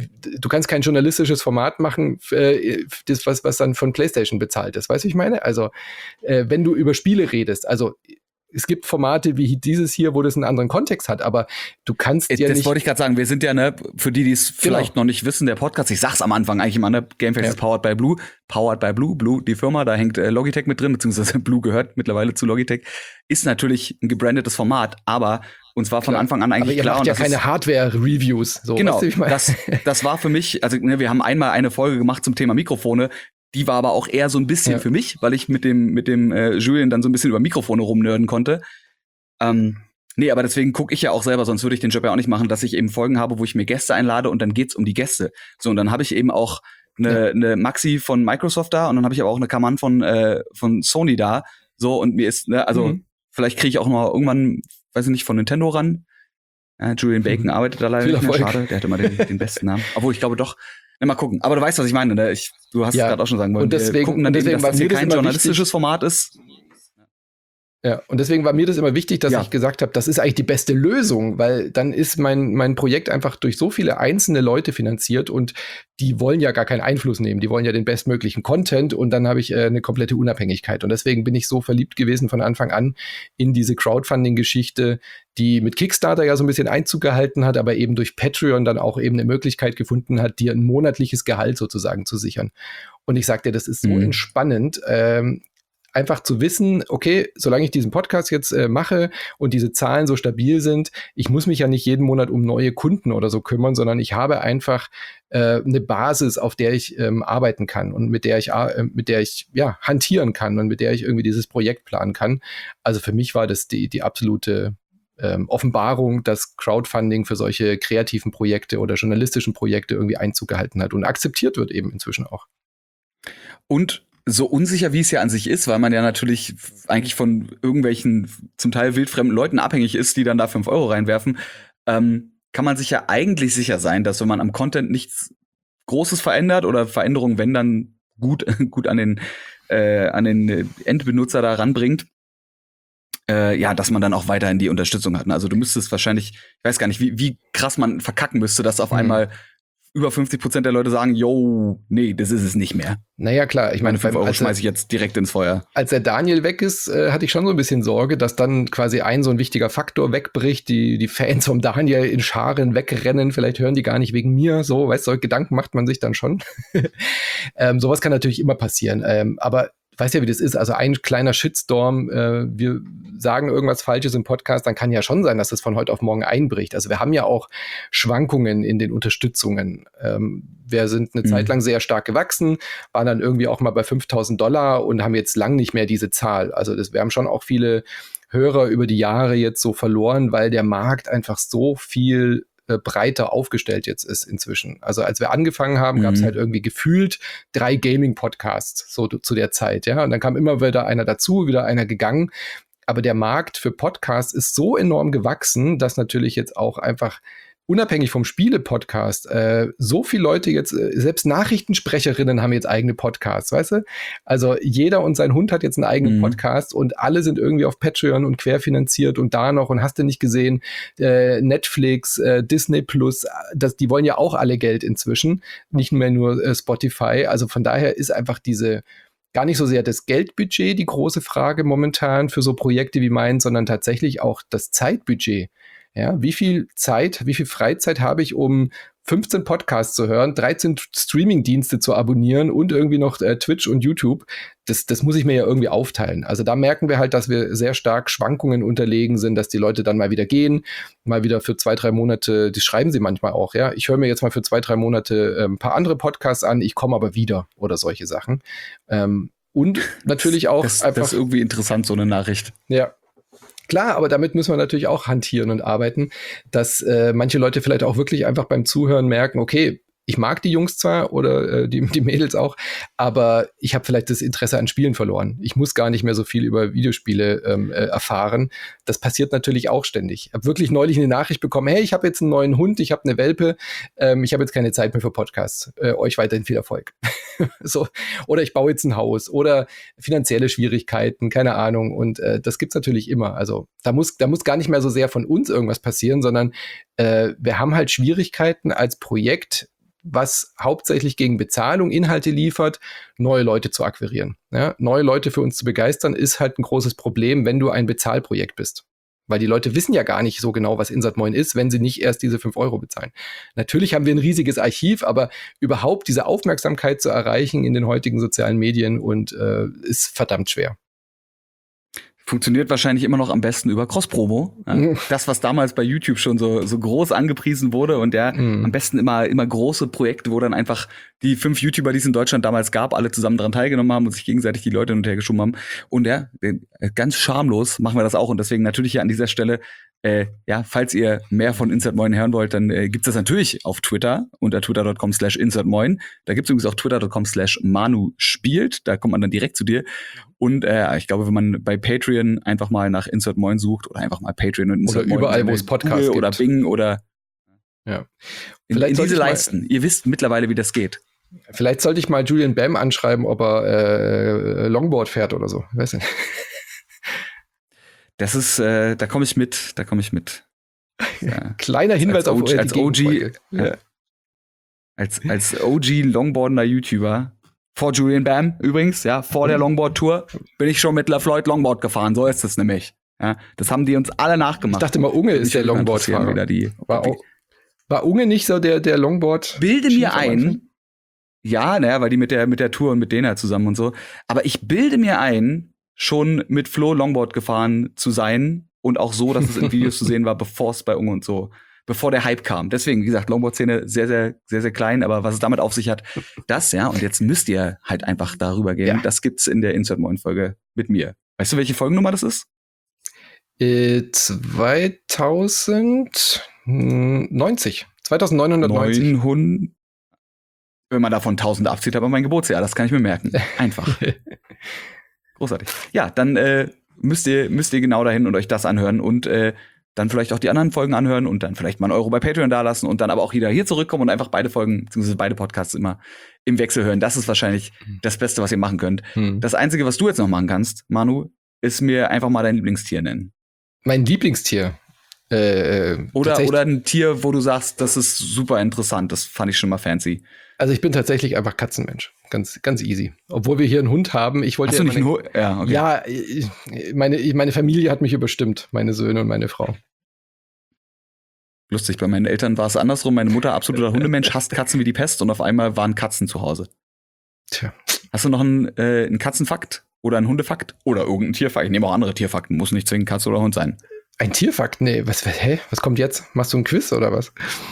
du kannst kein journalistisches Format machen, äh, das, was, was dann von PlayStation bezahlt ist. Weißt du, wie ich meine? Also, äh, wenn du über Spiele redest, also es gibt Formate wie dieses hier, wo das einen anderen Kontext hat, aber du kannst ja das nicht... Das wollte ich gerade sagen, wir sind ja, ne, für die, die es genau. vielleicht noch nicht wissen, der Podcast, ich sag's am Anfang eigentlich immer, ne, Gamefax ja. ist powered by Blue, powered by Blue, Blue, die Firma, da hängt äh, Logitech mit drin, beziehungsweise Blue gehört mittlerweile zu Logitech, ist natürlich ein gebrandetes Format, aber uns war von klar. Anfang an eigentlich aber ihr klar... macht ja keine Hardware-Reviews. So, genau, weißt du, ich mein? das, das war für mich, also ne, wir haben einmal eine Folge gemacht zum Thema Mikrofone. Die war aber auch eher so ein bisschen ja. für mich, weil ich mit dem mit dem äh, Julien dann so ein bisschen über Mikrofone rumnörden konnte. Ähm, nee, aber deswegen gucke ich ja auch selber, sonst würde ich den Job ja auch nicht machen, dass ich eben Folgen habe, wo ich mir Gäste einlade und dann geht's um die Gäste. So, und dann habe ich eben auch eine ja. eine Maxi von Microsoft da und dann habe ich aber auch eine Kaman von äh, von Sony da. So, und mir ist, ne, also mhm. vielleicht kriege ich auch noch irgendwann, weiß ich nicht, von Nintendo ran. Ja, Julian Bacon mhm. arbeitet da leider nicht mehr, schade, der hat immer den, den besten Namen. Obwohl, ich glaube doch, na, mal gucken. Aber du weißt, was ich meine, ne? Ich, du hast ja. es gerade auch schon sagen wollen. Und deswegen, wir gucken dann und deswegen eben, dass das hier das kein journalistisches wichtig. Format ist. Ja, und deswegen war mir das immer wichtig, dass ja. ich gesagt habe, das ist eigentlich die beste Lösung, weil dann ist mein, mein Projekt einfach durch so viele einzelne Leute finanziert und die wollen ja gar keinen Einfluss nehmen, die wollen ja den bestmöglichen Content und dann habe ich äh, eine komplette Unabhängigkeit. Und deswegen bin ich so verliebt gewesen von Anfang an in diese Crowdfunding-Geschichte, die mit Kickstarter ja so ein bisschen Einzug gehalten hat, aber eben durch Patreon dann auch eben eine Möglichkeit gefunden hat, dir ein monatliches Gehalt sozusagen zu sichern. Und ich sag dir, das ist so mhm. entspannend, ähm, einfach zu wissen, okay, solange ich diesen Podcast jetzt äh, mache und diese Zahlen so stabil sind, ich muss mich ja nicht jeden Monat um neue Kunden oder so kümmern, sondern ich habe einfach äh, eine Basis, auf der ich ähm, arbeiten kann und mit der ich äh, mit der ich ja hantieren kann und mit der ich irgendwie dieses Projekt planen kann. Also für mich war das die die absolute ähm, Offenbarung, dass Crowdfunding für solche kreativen Projekte oder journalistischen Projekte irgendwie Einzug gehalten hat und akzeptiert wird eben inzwischen auch. Und so unsicher, wie es ja an sich ist, weil man ja natürlich eigentlich von irgendwelchen zum Teil wildfremden Leuten abhängig ist, die dann da fünf Euro reinwerfen, ähm, kann man sich ja eigentlich sicher sein, dass wenn man am Content nichts Großes verändert oder Veränderungen, wenn dann gut, gut an den, äh, an den Endbenutzer da ranbringt, äh, ja, dass man dann auch weiterhin die Unterstützung hat. Also du müsstest wahrscheinlich, ich weiß gar nicht, wie, wie krass man verkacken müsste, dass auf mhm. einmal über fünfzig Prozent der Leute sagen, yo, nee, das ist es nicht mehr. Naja, klar. Ich meine, fünf Euro schmeiße ich jetzt direkt ins Feuer. Als der Daniel weg ist, äh, hatte ich schon so ein bisschen Sorge, dass dann quasi ein so ein wichtiger Faktor wegbricht, die, die Fans vom Daniel in Scharen wegrennen, vielleicht hören die gar nicht wegen mir, so, weißt du, solche Gedanken macht man sich dann schon. ähm, sowas kann natürlich immer passieren, ähm, aber weiß ja, wie das ist, also ein kleiner Shitstorm, äh, wir sagen irgendwas Falsches im Podcast, dann kann ja schon sein, dass das von heute auf morgen einbricht. Also wir haben ja auch Schwankungen in den Unterstützungen. Ähm, wir sind eine mhm. Zeit lang sehr stark gewachsen, waren dann irgendwie auch mal bei fünftausend Dollar und haben jetzt lang nicht mehr diese Zahl. Also das, wir haben schon auch viele Hörer über die Jahre jetzt so verloren, weil der Markt einfach so viel breiter aufgestellt jetzt ist inzwischen. Also als wir angefangen haben, mhm. gab es halt irgendwie gefühlt drei Gaming-Podcasts so zu der Zeit, ja. Und dann kam immer wieder einer dazu, wieder einer gegangen. Aber der Markt für Podcasts ist so enorm gewachsen, dass natürlich jetzt auch einfach unabhängig vom Spiele-Podcast, äh, so viele Leute jetzt, äh, selbst Nachrichtensprecherinnen haben jetzt eigene Podcasts, weißt du? Also jeder und sein Hund hat jetzt einen eigenen mhm. Podcast und alle sind irgendwie auf Patreon und querfinanziert und da noch und hast du nicht gesehen, äh, Netflix, äh, Disney Plus, das, die wollen ja auch alle Geld inzwischen, nicht mehr nur äh, Spotify. Also von daher ist einfach diese gar nicht so sehr das Geldbudget die große Frage momentan für so Projekte wie meins, sondern tatsächlich auch das Zeitbudget. Ja, wie viel Zeit, wie viel Freizeit habe ich, um fünfzehn Podcasts zu hören, dreizehn Streaming-Dienste zu abonnieren und irgendwie noch äh, Twitch und YouTube? Das, das muss ich mir ja irgendwie aufteilen. Also da merken wir halt, dass wir sehr stark Schwankungen unterlegen sind, dass die Leute dann mal wieder gehen, mal wieder für zwei, drei Monate, das schreiben sie manchmal auch, ja. Ich höre mir jetzt mal für zwei, drei Monate äh, ein paar andere Podcasts an, ich komme aber wieder oder solche Sachen. Ähm, und natürlich auch das, einfach. Das ist irgendwie interessant, so eine Nachricht. Ja. Klar, aber damit müssen wir natürlich auch hantieren und arbeiten, dass äh, manche Leute vielleicht auch wirklich einfach beim Zuhören merken, okay, ich mag die Jungs zwar oder äh, die, die Mädels auch, aber ich habe vielleicht das Interesse an Spielen verloren. Ich muss gar nicht mehr so viel über Videospiele ähm, äh, erfahren. Das passiert natürlich auch ständig. Ich habe wirklich neulich eine Nachricht bekommen, hey, ich habe jetzt einen neuen Hund, ich habe eine Welpe, ähm, ich habe jetzt keine Zeit mehr für Podcasts. Äh, euch weiterhin viel Erfolg. So. Oder ich baue jetzt ein Haus oder finanzielle Schwierigkeiten, keine Ahnung. Und äh, das gibt's natürlich immer. Also da muss, da muss gar nicht mehr so sehr von uns irgendwas passieren, sondern äh, wir haben halt Schwierigkeiten als Projekt, was hauptsächlich gegen Bezahlung Inhalte liefert, neue Leute zu akquirieren. Ja, neue Leute für uns zu begeistern, ist halt ein großes Problem, wenn du ein Bezahlprojekt bist. Weil die Leute wissen ja gar nicht so genau, was Insert Moin ist, wenn sie nicht erst diese fünf Euro bezahlen. Natürlich haben wir ein riesiges Archiv, aber überhaupt diese Aufmerksamkeit zu erreichen in den heutigen sozialen Medien und äh, ist verdammt schwer. Funktioniert wahrscheinlich immer noch am besten über Cross-Promo. Ja? Mhm. Das, was damals bei YouTube schon so, so groß angepriesen wurde und der mhm. am besten immer, immer große Projekte, wo dann einfach die fünf YouTuber, die es in Deutschland damals gab, alle zusammen daran teilgenommen haben und sich gegenseitig die Leute hin und her geschoben haben. Und ja, ganz schamlos machen wir das auch. Und deswegen natürlich hier an dieser Stelle, äh, ja, falls ihr mehr von Insert Moin hören wollt, dann äh, gibt's das natürlich auf Twitter unter twitter.com slash insertmoin. Da gibt's übrigens auch twitter.com slash Manu spielt. Da kommt man dann direkt zu dir. Und äh, ich glaube, wenn man bei Patreon einfach mal nach Insert Moin sucht oder einfach mal Patreon und Insert oder Moin überall, wo es Podcasts gibt. Oder Bing oder ja. in, in diese Leisten. Ihr wisst mittlerweile, wie das geht. Vielleicht sollte ich mal Julian Bam anschreiben, ob er äh, Longboard fährt oder so. Ich weiß nicht. Das ist, äh, da komme ich mit, da komme ich mit. Ja. Kleiner Hinweis als auf O G, als O G, ja. als, als O G Longboardender YouTuber. Vor Julian Bam übrigens, ja, vor der Longboard-Tour bin ich schon mit LaFloyd Longboard gefahren. So ist es nämlich. Ja, das haben die uns alle nachgemacht. Ich dachte mal, Unge ist der Longboard-Fahrer. Die, war, war Unge nicht so der, der Longboard? Bilde mir ein, ja, naja, weil die mit der, mit der Tour und mit denen halt zusammen und so. Aber ich bilde mir ein, schon mit Flo Longboard gefahren zu sein und auch so, dass es in Videos zu sehen war, bevor es bei Unge und so, bevor der Hype kam. Deswegen, wie gesagt, Longboard-Szene sehr, sehr, sehr, sehr klein, aber was es damit auf sich hat, das, ja, und jetzt müsst ihr halt einfach darüber gehen. Ja. Das gibt's in der Insert Moin Folge mit mir. Weißt du, welche Folgennummer das ist? Äh, zweitausendneunzig. zweitausendneunhundertneunzig. neunhundert Wenn man davon tausend abzieht, aber mein Geburtsjahr, das kann ich mir merken. Einfach. Großartig. Ja, dann äh, müsst ihr müsst ihr genau dahin und euch das anhören und äh, dann vielleicht auch die anderen Folgen anhören und dann vielleicht mal einen Euro bei Patreon dalassen und dann aber auch wieder hier zurückkommen und einfach beide Folgen, beziehungsweise beide Podcasts immer im Wechsel hören. Das ist wahrscheinlich das Beste, was ihr machen könnt. Hm. Das Einzige, was du jetzt noch machen kannst, Manu, ist mir einfach mal dein Lieblingstier nennen. Mein Lieblingstier? Äh, oder, oder ein Tier, wo du sagst, das ist super interessant, das fand ich schon mal fancy. Also ich bin tatsächlich einfach Katzenmensch. Ganz, ganz easy. Obwohl wir hier einen Hund haben. Ich wollte Hast ja du nicht meine, einen Hund? Ja, okay. Ja, meine, meine Familie hat mich überstimmt. Meine Söhne und meine Frau. Lustig, bei meinen Eltern war es andersrum. Meine Mutter, absoluter Hundemensch, hasst Katzen wie die Pest und auf einmal waren Katzen zu Hause. Tja. Hast du noch einen, äh, einen Katzenfakt oder einen Hundefakt oder irgendeinen Tierfakt? Ich nehme auch andere Tierfakten, muss nicht zwingend Katze oder Hund sein. Ein Tierfakt? Nee, was, hä? Was kommt jetzt? Machst du einen Quiz oder was?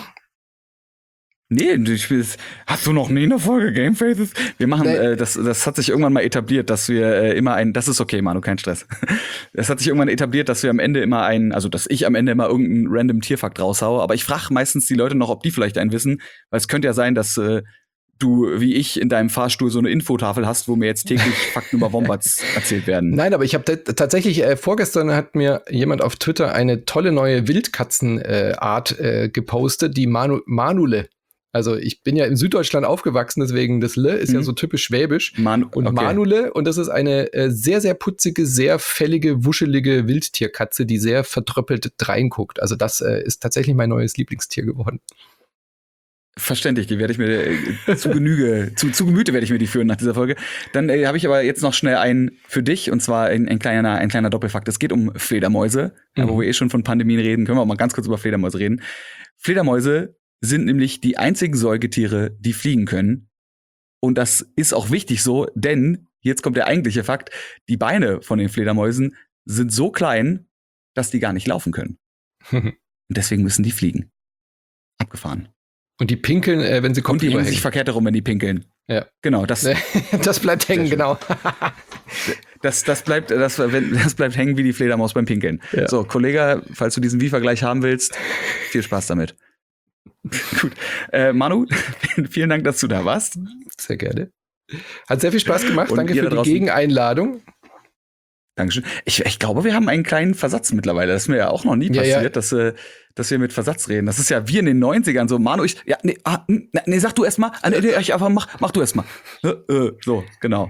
Nee, ich, hast du noch nie eine Folge Game Faces? Wir machen, nee. äh, das, das hat sich irgendwann mal etabliert, dass wir äh, immer ein, das ist okay, Manu, kein Stress. Es hat sich irgendwann etabliert, dass wir am Ende immer ein, also dass ich am Ende immer irgendeinen random Tierfakt raushaue, aber ich frage meistens die Leute noch, ob die vielleicht einen wissen, weil es könnte ja sein, dass äh, du, wie ich, in deinem Fahrstuhl so eine Infotafel hast, wo mir jetzt täglich Fakten über Wombats erzählt werden. Nein, aber ich habe tatsächlich, äh, vorgestern hat mir jemand auf Twitter eine tolle neue Wildkatzenart äh, äh, gepostet, die Manu Manule. Also ich bin ja in Süddeutschland aufgewachsen, deswegen das Le ist mhm. ja so typisch schwäbisch. Manu- und okay. Manule, und das ist eine äh, sehr, sehr putzige, sehr fällige, wuschelige Wildtierkatze, die sehr vertröppelt reinguckt. Also das äh, ist tatsächlich mein neues Lieblingstier geworden. Verständlich, die werde ich mir äh, zu Genüge, zu, zu Gemüte werde ich mir die führen nach dieser Folge. Dann äh, habe ich aber jetzt noch schnell einen für dich, und zwar ein, ein, kleiner, ein kleiner Doppelfakt. Es geht um Fledermäuse, mhm. ja, wo wir eh schon von Pandemien reden, können wir auch mal ganz kurz über Fledermäuse reden. Fledermäuse sind nämlich die einzigen Säugetiere, die fliegen können. Und das ist auch wichtig so, denn, jetzt kommt der eigentliche Fakt, die Beine von den Fledermäusen sind so klein, dass die gar nicht laufen können. Und deswegen müssen die fliegen. Abgefahren. Und die pinkeln, äh, wenn sie kommen. Und die hängen sich verkehrt herum, wenn die pinkeln. Ja. Genau, das. Das bleibt hängen, genau. Das, das, bleibt, das, das bleibt hängen wie die Fledermaus beim Pinkeln. Ja. So, Kollege, falls du diesen Wie-Vergleich haben willst, viel Spaß damit. Gut. Äh, Manu, vielen Dank, dass du da warst. Sehr gerne. Hat sehr viel Spaß gemacht. Und danke für die Gegeneinladung. Dankeschön. Ich, ich glaube, wir haben einen kleinen Versatz mittlerweile. Das ist mir ja auch noch nie ja, passiert, ja. Dass, äh, dass wir mit Versatz reden. Das ist ja wie in den neunzigern so. Manu, ich, ja, nee, ah, nee, sag du erst mal. Ah, nee, nee, ich einfach mach, mach du erst mal. Äh, äh, so, genau.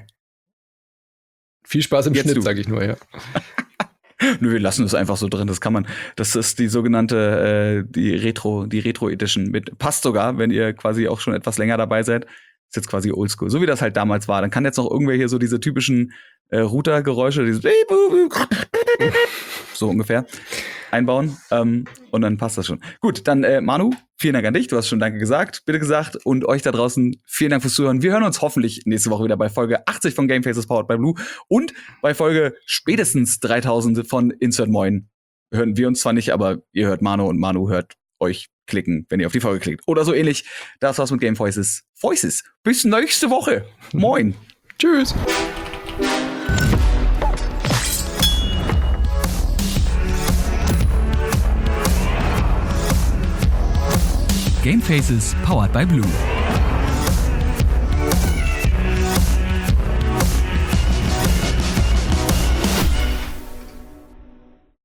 Viel Spaß im Jetzt Schnitt, du. sag ich nur, ja. Nö, wir lassen es einfach so drin. Das kann man. Das ist die sogenannte, äh, die Retro, die Retro Edition mit. Passt sogar, wenn ihr quasi auch schon etwas länger dabei seid. Ist jetzt quasi oldschool. So wie das halt damals war. Dann kann jetzt noch irgendwer hier so diese typischen äh, Router-Geräusche, dieses so ungefähr einbauen. Ähm, und dann passt das schon. Gut, dann äh, Manu, vielen Dank an dich. Du hast schon Danke gesagt, bitte gesagt. Und euch da draußen, vielen Dank fürs Zuhören. Wir hören uns hoffentlich nächste Woche wieder bei Folge achtzig von Game Faces Powered by Blue und bei Folge spätestens dreitausend von Insert Moin. Hören wir uns zwar nicht, aber ihr hört Manu und Manu hört euch klicken, wenn ihr auf die Folge klickt. Oder so ähnlich. Das war's mit Game Voices. Voices. Bis nächste Woche. Moin. Tschüss. Game Faces powered by Blue.